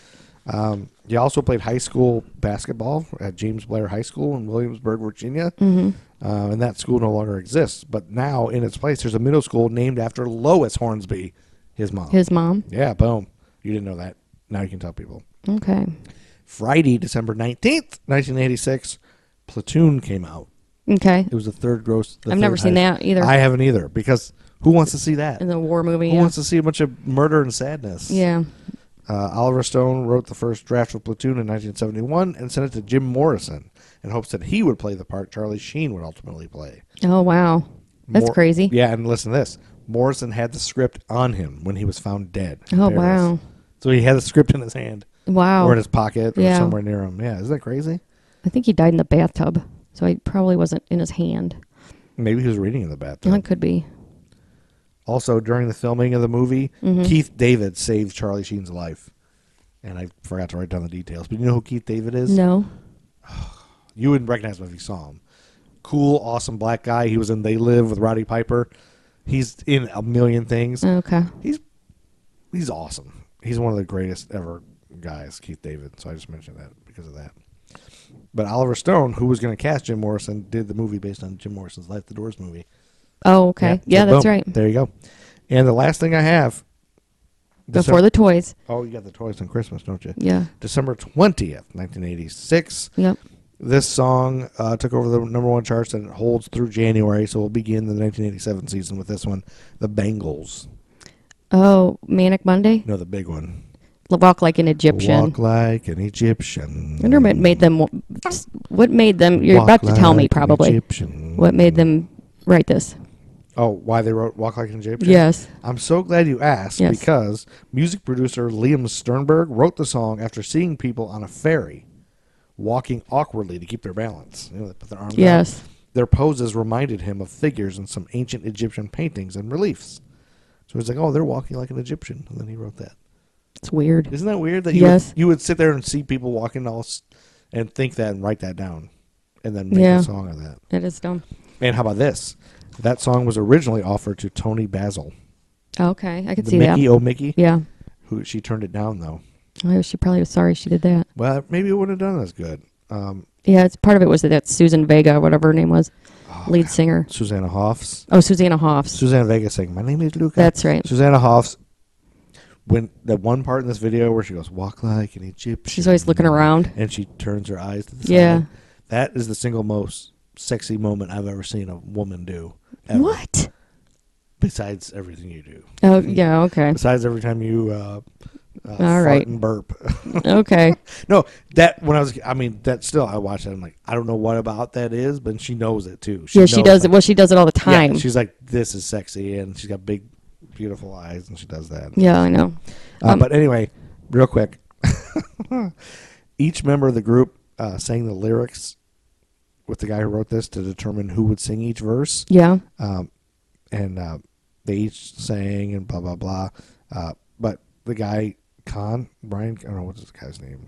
He also played high school basketball at James Blair High School in Williamsburg, Virginia. And that school no longer exists. But now in its place, there's a middle school named after Lois Hornsby, his mom. His mom? Yeah, boom. You didn't know that. Now you can tell people. Okay. Friday, December 19th, 1986, Platoon came out. Okay. It was the third gross. I've never seen that either. I haven't either, because who wants to see that? In the war movie, Who yeah. wants to see a bunch of murder and sadness? Yeah. Oliver Stone wrote the first draft of Platoon in 1971 and sent it to Jim Morrison in hopes that he would play the part Charlie Sheen would ultimately play. Oh, wow. That's crazy. Yeah, and listen to this. Morrison had the script on him when he was found dead. in Oh, Paris. wow. So he had the script in his hand. Wow. Or in his pocket or Yeah. somewhere near him. Yeah, isn't that crazy? I think he died in the bathtub, so he probably wasn't in his hand. Maybe he was reading in the bathtub. That could be. Also, during the filming of the movie, Mm-hmm. Keith David saved Charlie Sheen's life. And I forgot to write down the details. But you know who Keith David is? No. You wouldn't recognize him if you saw him. Cool, awesome black guy. He was in They Live with Roddy Piper. He's in a million things. Okay. He's awesome. He's one of the greatest ever guys, Keith David. So I just mentioned that because of that. But Oliver Stone, who was going to cast Jim Morrison, did the movie based on Jim Morrison's Life, The Doors movie. Oh, okay. Yeah, so that's boom, right. There you go. And the last thing I have. Before the toys. Oh, you got the toys on Christmas, don't you? Yeah. December 20th, 1986. Yep. This song took over the #1 charts and it holds through January, so we'll begin the 1987 season with this one, The Bangles. Oh, Manic Monday? No, the big one. Walk Like an Egyptian. Walk like an Egyptian. I wonder what made them. What made them? You're Walk about to tell me like an probably. Egyptian. What made them write this? Oh, why they wrote Walk Like an Egyptian? Yes. I'm so glad you asked Yes. because music producer Liam Sternberg wrote the song after seeing people on a ferry walking awkwardly to keep their balance. You know, they put their arms out. Yes. Their poses reminded him of figures in some ancient Egyptian paintings and reliefs. So he's like, oh, they're walking like an Egyptian. And then he wrote that. It's weird. Isn't that weird? That Yes. you would sit there and see people walking and think that and write that down and then make Yeah. a song of that. It is dumb. And how about this? That song was originally offered to Toni Basil. Okay, I could The see Mickey that. O'Mickey. Yeah. Who she turned it down, though. Oh, she probably was sorry she did that. Well, maybe it wouldn't have done as good. Yeah, it's part of it was that Susan Vega, whatever her name was, lead singer. Susanna Hoffs. Oh, Susanna Hoffs. Susanna Vega saying, my name is Luca. That's right. Susanna Hoffs, when that one part in this video where she goes, walk like an Egyptian. She's always looking around. And she turns her eyes to the Yeah. side. That is the single most sexy moment I've ever seen a woman do. Ever. What? Besides everything you do. Oh, yeah, okay. Besides every time you All fart right. and burp. Okay. No, that when that still I watch that. I'm like, I don't know what about that is, but she knows it too. Yeah, she knows, does it. like- Well, she does it all the time. Yeah, she's like, this is sexy, and she's got big, beautiful eyes, and she does that. Yeah, I know. But anyway, real quick, each member of the group sang the lyrics with the guy who wrote this to determine who would sing each verse. Yeah. And they each sang and blah blah blah. But the guy Brian, I don't know what's this guy's name.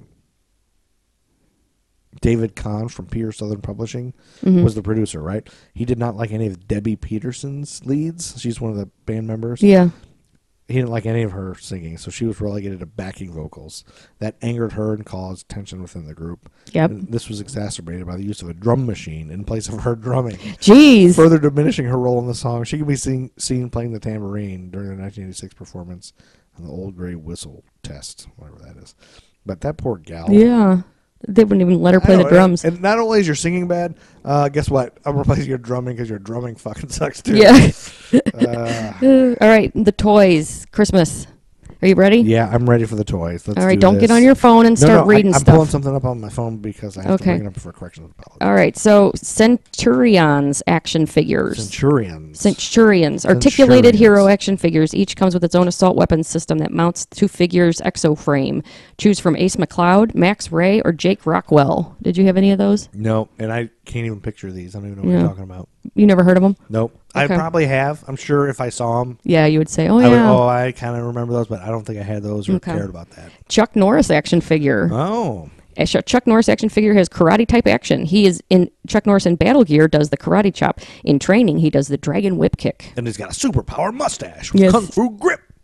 David Kahn from Pierce Southern Publishing was the producer, right? He did not like any of Debbie Peterson's leads. She's one of the band members. Yeah. He didn't like any of her singing, so she was relegated to backing vocals. That angered her and caused tension within the group. Yep. And this was exacerbated by the use of a drum machine in place of her drumming, Jeez. further diminishing her role in the song. She can be seen playing the tambourine during the 1986 performance on the Old Grey Whistle test, whatever that is. But that poor gal. Yeah. They wouldn't even let her I play the know, drums. And not only is your singing bad, guess what? I'm replacing your drumming because your drumming fucking sucks too. Yeah. Uh, All right. The toys. Christmas. Are you ready? yeah, I'm ready for the toys. Let's All right. do Don't this. get on your phone and start reading I'm stuff. pulling something up on my phone because I have to Okay. bring it up for corrections. All right. So Centurions action figures. Centurions. Articulated Centurions. hero action figures. Each comes with its own assault weapons system that mounts two figures' exoframe. Choose from Ace McCloud, Max Ray, or Jake Rockwell. Did you have any of those? No, and I can't even picture these. I don't even know what Yeah. you're talking about. You never heard of them? Nope. Okay. I probably have. I'm sure if I saw them, Yeah, you would say, oh, I would, yeah. I kind of remember those, but I don't think I had those or Okay. cared about that. Chuck Norris action figure. Oh. A Chuck Norris action figure has karate type action. He is in Chuck Norris in battle gear does the karate chop. In training, he does the dragon whip kick. And he's got a superpower mustache with Yes. kung fu grip.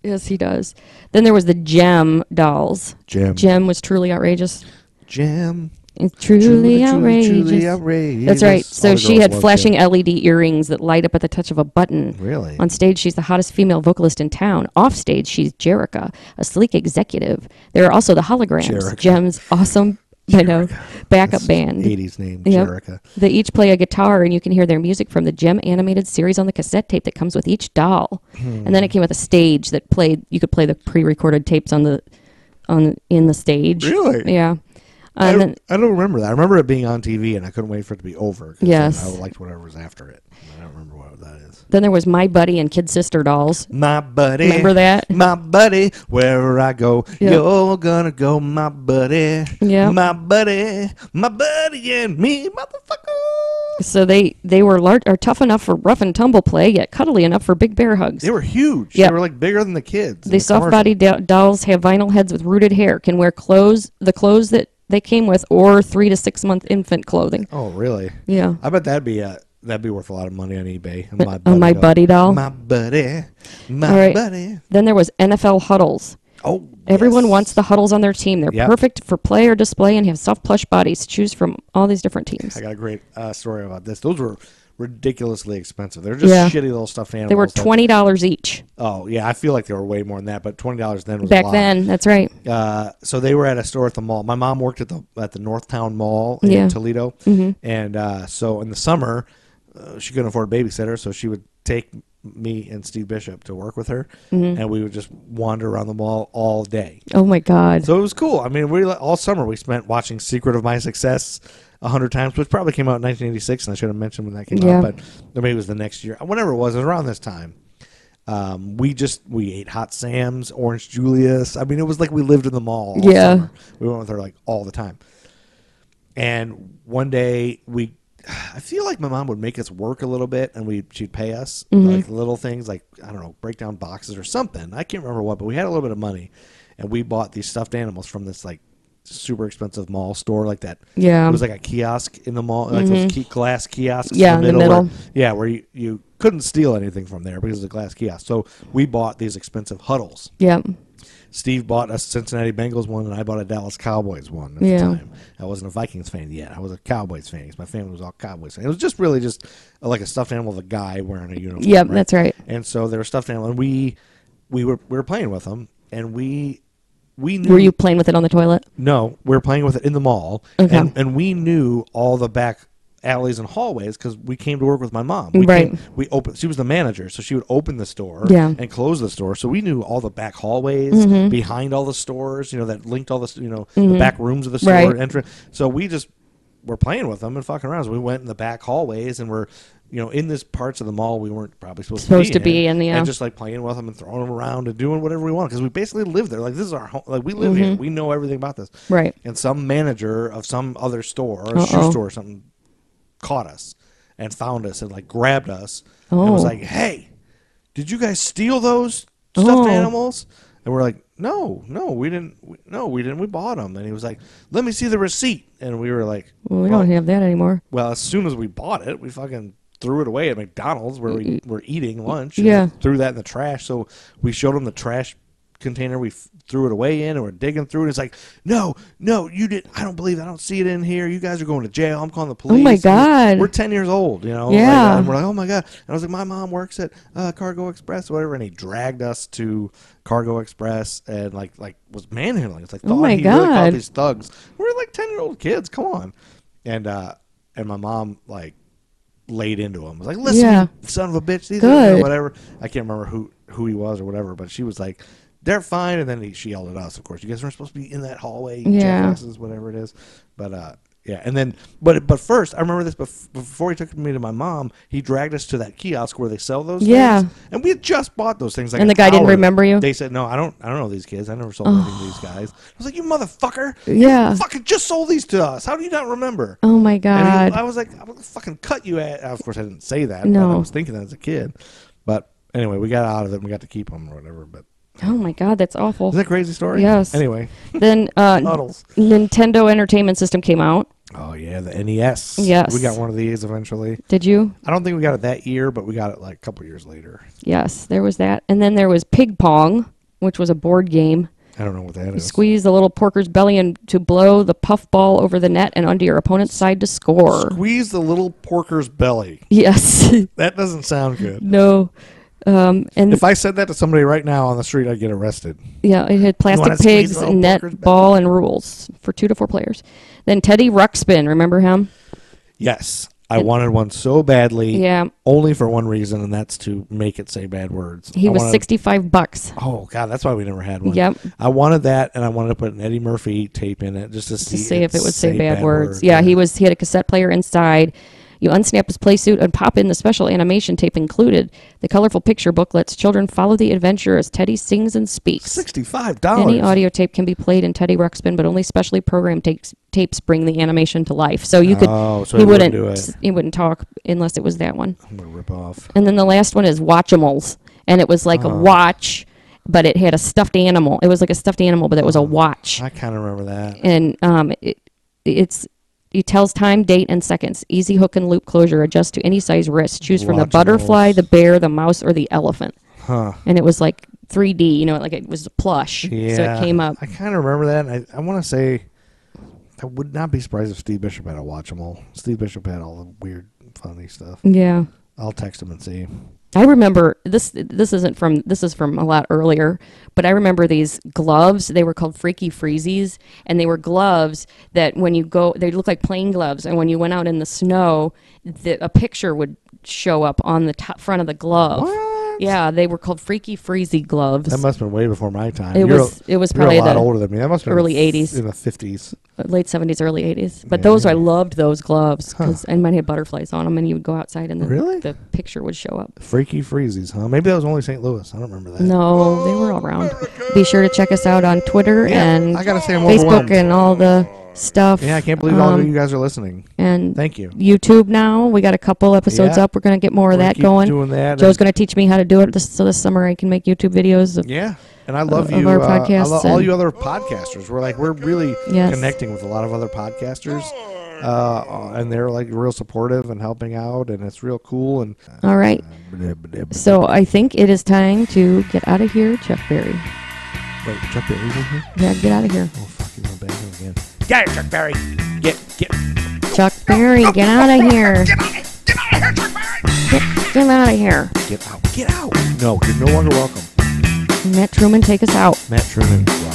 Yes, he does. Then there was the Gem dolls. Gem. Gem was truly outrageous. Gem. It's truly outrageous. Truly outrageous. That's right. All So the she girls had love flashing Gem. LED earrings that light up at the touch of a button. Really? On stage, she's the hottest female vocalist in town. Off stage, she's Jerica, a sleek executive. There are also the holograms. Jerica. Gem's awesome, backup band. 80s name, Yep. Jerica. They each play a guitar, and you can hear their music from the Gem animated series on the cassette tape that comes with each doll. And then it came with a stage that played. You could play the pre-recorded tapes in the stage. Really? Yeah. I And then, don't remember that. I remember it being on TV, and I couldn't wait for it to be over. 'Cause Yes. I liked whatever was after it. I don't remember what that is. then there was My Buddy and Kid Sister dolls. My buddy. Remember that? My buddy, wherever I go, Yep. you're gonna go, my buddy. Yep. My buddy and me, motherfucker. So they were tough enough for rough and tumble play, yet cuddly enough for big bear hugs. They were huge. Yep. They were like bigger than the kids. in They the soft commercial. body dolls have vinyl heads with rooted hair, can wear the clothes that they came with, or 3 to 6 month infant clothing. Oh, really? Yeah. I bet that'd be worth a lot of money on eBay. My buddy doll. My buddy. My All right. buddy. Then there was NFL huddles. Oh, Everyone yes. wants the huddles on their team. They're Yep. perfect for play or display and have soft plush bodies to choose from all these different teams. I got a great story about this. Those were ridiculously expensive. They're just Yeah. shitty little stuffed animals. They were that- $20 each. Oh, yeah. I feel like they were way more than that, but $20 then was a Back lot. then, that's right. So they were at a store at the mall. My mom worked at the Northtown Mall in Yeah. Toledo, and so in the summer, she couldn't afford a babysitter, so she would take me and Steve Bishop to work with her, and we would just wander around the mall all day. Oh my God. So it was cool. I mean, all summer we spent watching Secret of My Success 100 times, which probably came out in 1986, and I should have mentioned when that came Yeah. out, but maybe it was the next year. Whenever it was around this time. We ate Hot Sam's, Orange Julius. I mean, it was like we lived in the mall all Yeah. summer. We went with her like all the time. And one day I feel like my mom would make us work a little bit, and she'd pay us like little things, like I don't know, break down boxes or something. I can't remember what, but we had a little bit of money, and we bought these stuffed animals from this like super expensive mall store, like that. Yeah. It was like a kiosk in the mall, like those glass kiosks. Yeah, in the middle. Where you couldn't steal anything from there because of the glass kiosk. So we bought these expensive huddles. Yeah. Steve bought a Cincinnati Bengals one, and I bought a Dallas Cowboys one at Yeah. the time. I wasn't a Vikings fan yet. I was a Cowboys fan because my family was all Cowboys fans. It was just really just like a stuffed animal of a guy wearing a uniform. Yep, that's right. And so they were stuffed animal, and we were playing with them, and we knew. Were you playing with it on the toilet? No, we were playing with it in the mall, Okay. and we knew all the back alleys and hallways because we came to work with my mom. Right. We opened. She was the manager, so she would open the store Yeah. and close the store. So we knew all the back hallways behind all the stores. That linked all the the back rooms of the store Right. entrance. So we just were playing with them and fucking around. So we went in the back hallways and we're in this parts of the mall we weren't probably supposed to be in, yeah. and just like playing with them and throwing them around and doing whatever we want because we basically live there. Like this is our home. Like we live here. We know everything about this. Right. And some manager of some other store or shoe Uh-oh. store or something caught us and found us and like grabbed us and was Oh. like, "Hey, did you guys steal those stuffed Oh. animals?" And we're like, No, we didn't. We bought them." And he was like, "Let me see the receipt." And we were like, Well, we don't have that anymore. Well, as soon as we bought it, we fucking threw it away at McDonald's where we were eating lunch. And Yeah. threw that in the trash. So we showed him the trash container. We threw it away in, and we're digging through it. It's like, no, you did. I don't believe it. I don't see it in here. You guys are going to jail. I'm calling the police. my And God. We're 10 years old, Yeah. Like, and we're like, oh my God. And I was like, my mom works at Cargo Express, or whatever. And he dragged us to Cargo Express and like was manhandling. It's like, Oh my he really caught God. these thugs. We're like 10-year-old kids. Come on. And my mom like laid into him. Was like, listen, Yeah. you son of a bitch. These Good. are whatever. I can't remember who he was or whatever, but she was like, they're fine. And then she yelled at us, of course. You guys aren't supposed to be in that hallway, you Yeah. jackasses, whatever it is. But yeah. And then, but first, I remember this before he took me to my mom, he dragged us to that kiosk where they sell those Yeah. things. And we had just bought those things. Like And an the guy didn't hour. remember you? They said, no, I don't know these kids. I never sold anything to these guys. I was like, you motherfucker. Yeah. You fucking just sold these to us. How do you not remember? Oh my And God. I was like, I'm going to fucking cut you at. Of course, I didn't say that. No. But I was thinking that as a kid. But anyway, we got out of it and we got to keep them or whatever. But Oh my God, that's awful. isn't that a crazy story? Yes. Anyway, Then Huddles. Nintendo Entertainment System came out. Oh yeah, the NES. Yes. We got one of these eventually. Did you? I don't think we got it that year, but we got it like a couple years later. Yes, there was that. And then there was Pig Pong, which was a board game. I don't know what that You is. squeeze the little porker's belly and to blow the puff ball over the net and onto your opponent's side to score. Squeeze the little porker's belly. Yes. That doesn't sound good. No. And If I said that to somebody right now on the street, I'd get arrested. yeah, it had wanna plastic squeeze pigs, the little net, porker's belly? ball, and rules for 2 to 4 players. Then Teddy Ruxpin, remember him? Yes. I wanted one so badly, Yeah, only for one reason, and that's to make it say bad words. he I was wanted- $65. Oh, God, that's why we never had one. Yep. I wanted that, and I wanted to put an Eddie Murphy tape in it just to See if it would say bad words. Yeah, Yeah, he had a cassette player inside. You unsnap his play suit and pop in the special animation tape included. The colorful picture book lets children follow the adventure as Teddy sings and speaks. $65. Any audio tape can be played in Teddy Ruxpin, but only specially programmed tapes bring the animation to life. So you could Oh, so he he wouldn't wouldn't do it. he wouldn't talk unless it was that one. I'm going to rip off. And then the last one is Watchimals, and it was like a watch, but it had a stuffed animal. It was like a stuffed animal, but it was a watch. I kind of remember that. And it tells time, date, and seconds. Easy hook and loop closure. Adjust to any size wrist. Choose from the butterfly, Watchimals. the bear, the mouse, or the elephant. Huh. And it was like 3D, like it was plush. Yeah. So it came up. I kind of remember that. And I want to say I would not be surprised if Steve Bishop had a watch 'em all. Steve Bishop had all the weird, funny stuff. Yeah. I'll text him and see. I remember this is from a lot earlier, but I remember these gloves. They were called Freaky Freezies, and they were gloves that when you go, they look like plain gloves, and when you went out in the snow, a picture would show up on the top front of the glove. What? Yeah, they were called Freaky Freezy gloves. That must have been way before my time. It was You're probably a lot the older than me. That must have been early 80s. in the 50s. late 70s, early 80s. But Yeah, those, I maybe. loved those gloves, and mine had butterflies on them, and you would go outside and Really? the picture would show up. Freaky Freezies, huh? Maybe that was only St. Louis. I don't remember that. No, they were all around. Be sure to check us out on Twitter Yeah, and I gotta say I'm Facebook overwhelmed. and all the stuff. Yeah, I can't believe all of you guys are listening. And Thank you. YouTube now. We got a couple episodes Yeah. up. We're going to get more of We're gonna that keep going. doing that. Joe's going to teach me how to do it so this summer I can make YouTube videos. Yeah, and I love of you. our I podcasts love all and- you other podcasters. We're really Yes. connecting with a lot of other podcasters, and they're like real supportive and helping out, and it's real cool. And All right. So I think it is time to get out of here, Chuck Berry. wait, Chuck Berry's in here? Yeah, get out of here. Oh fuck, you went back in again. Get it, Chuck Berry. Get. Chuck Berry, get out of here. Get out of here, Chuck Berry! Get out of here. Get out. Get out. No, you're no longer welcome. Matt Truman, take us out. Matt Truman.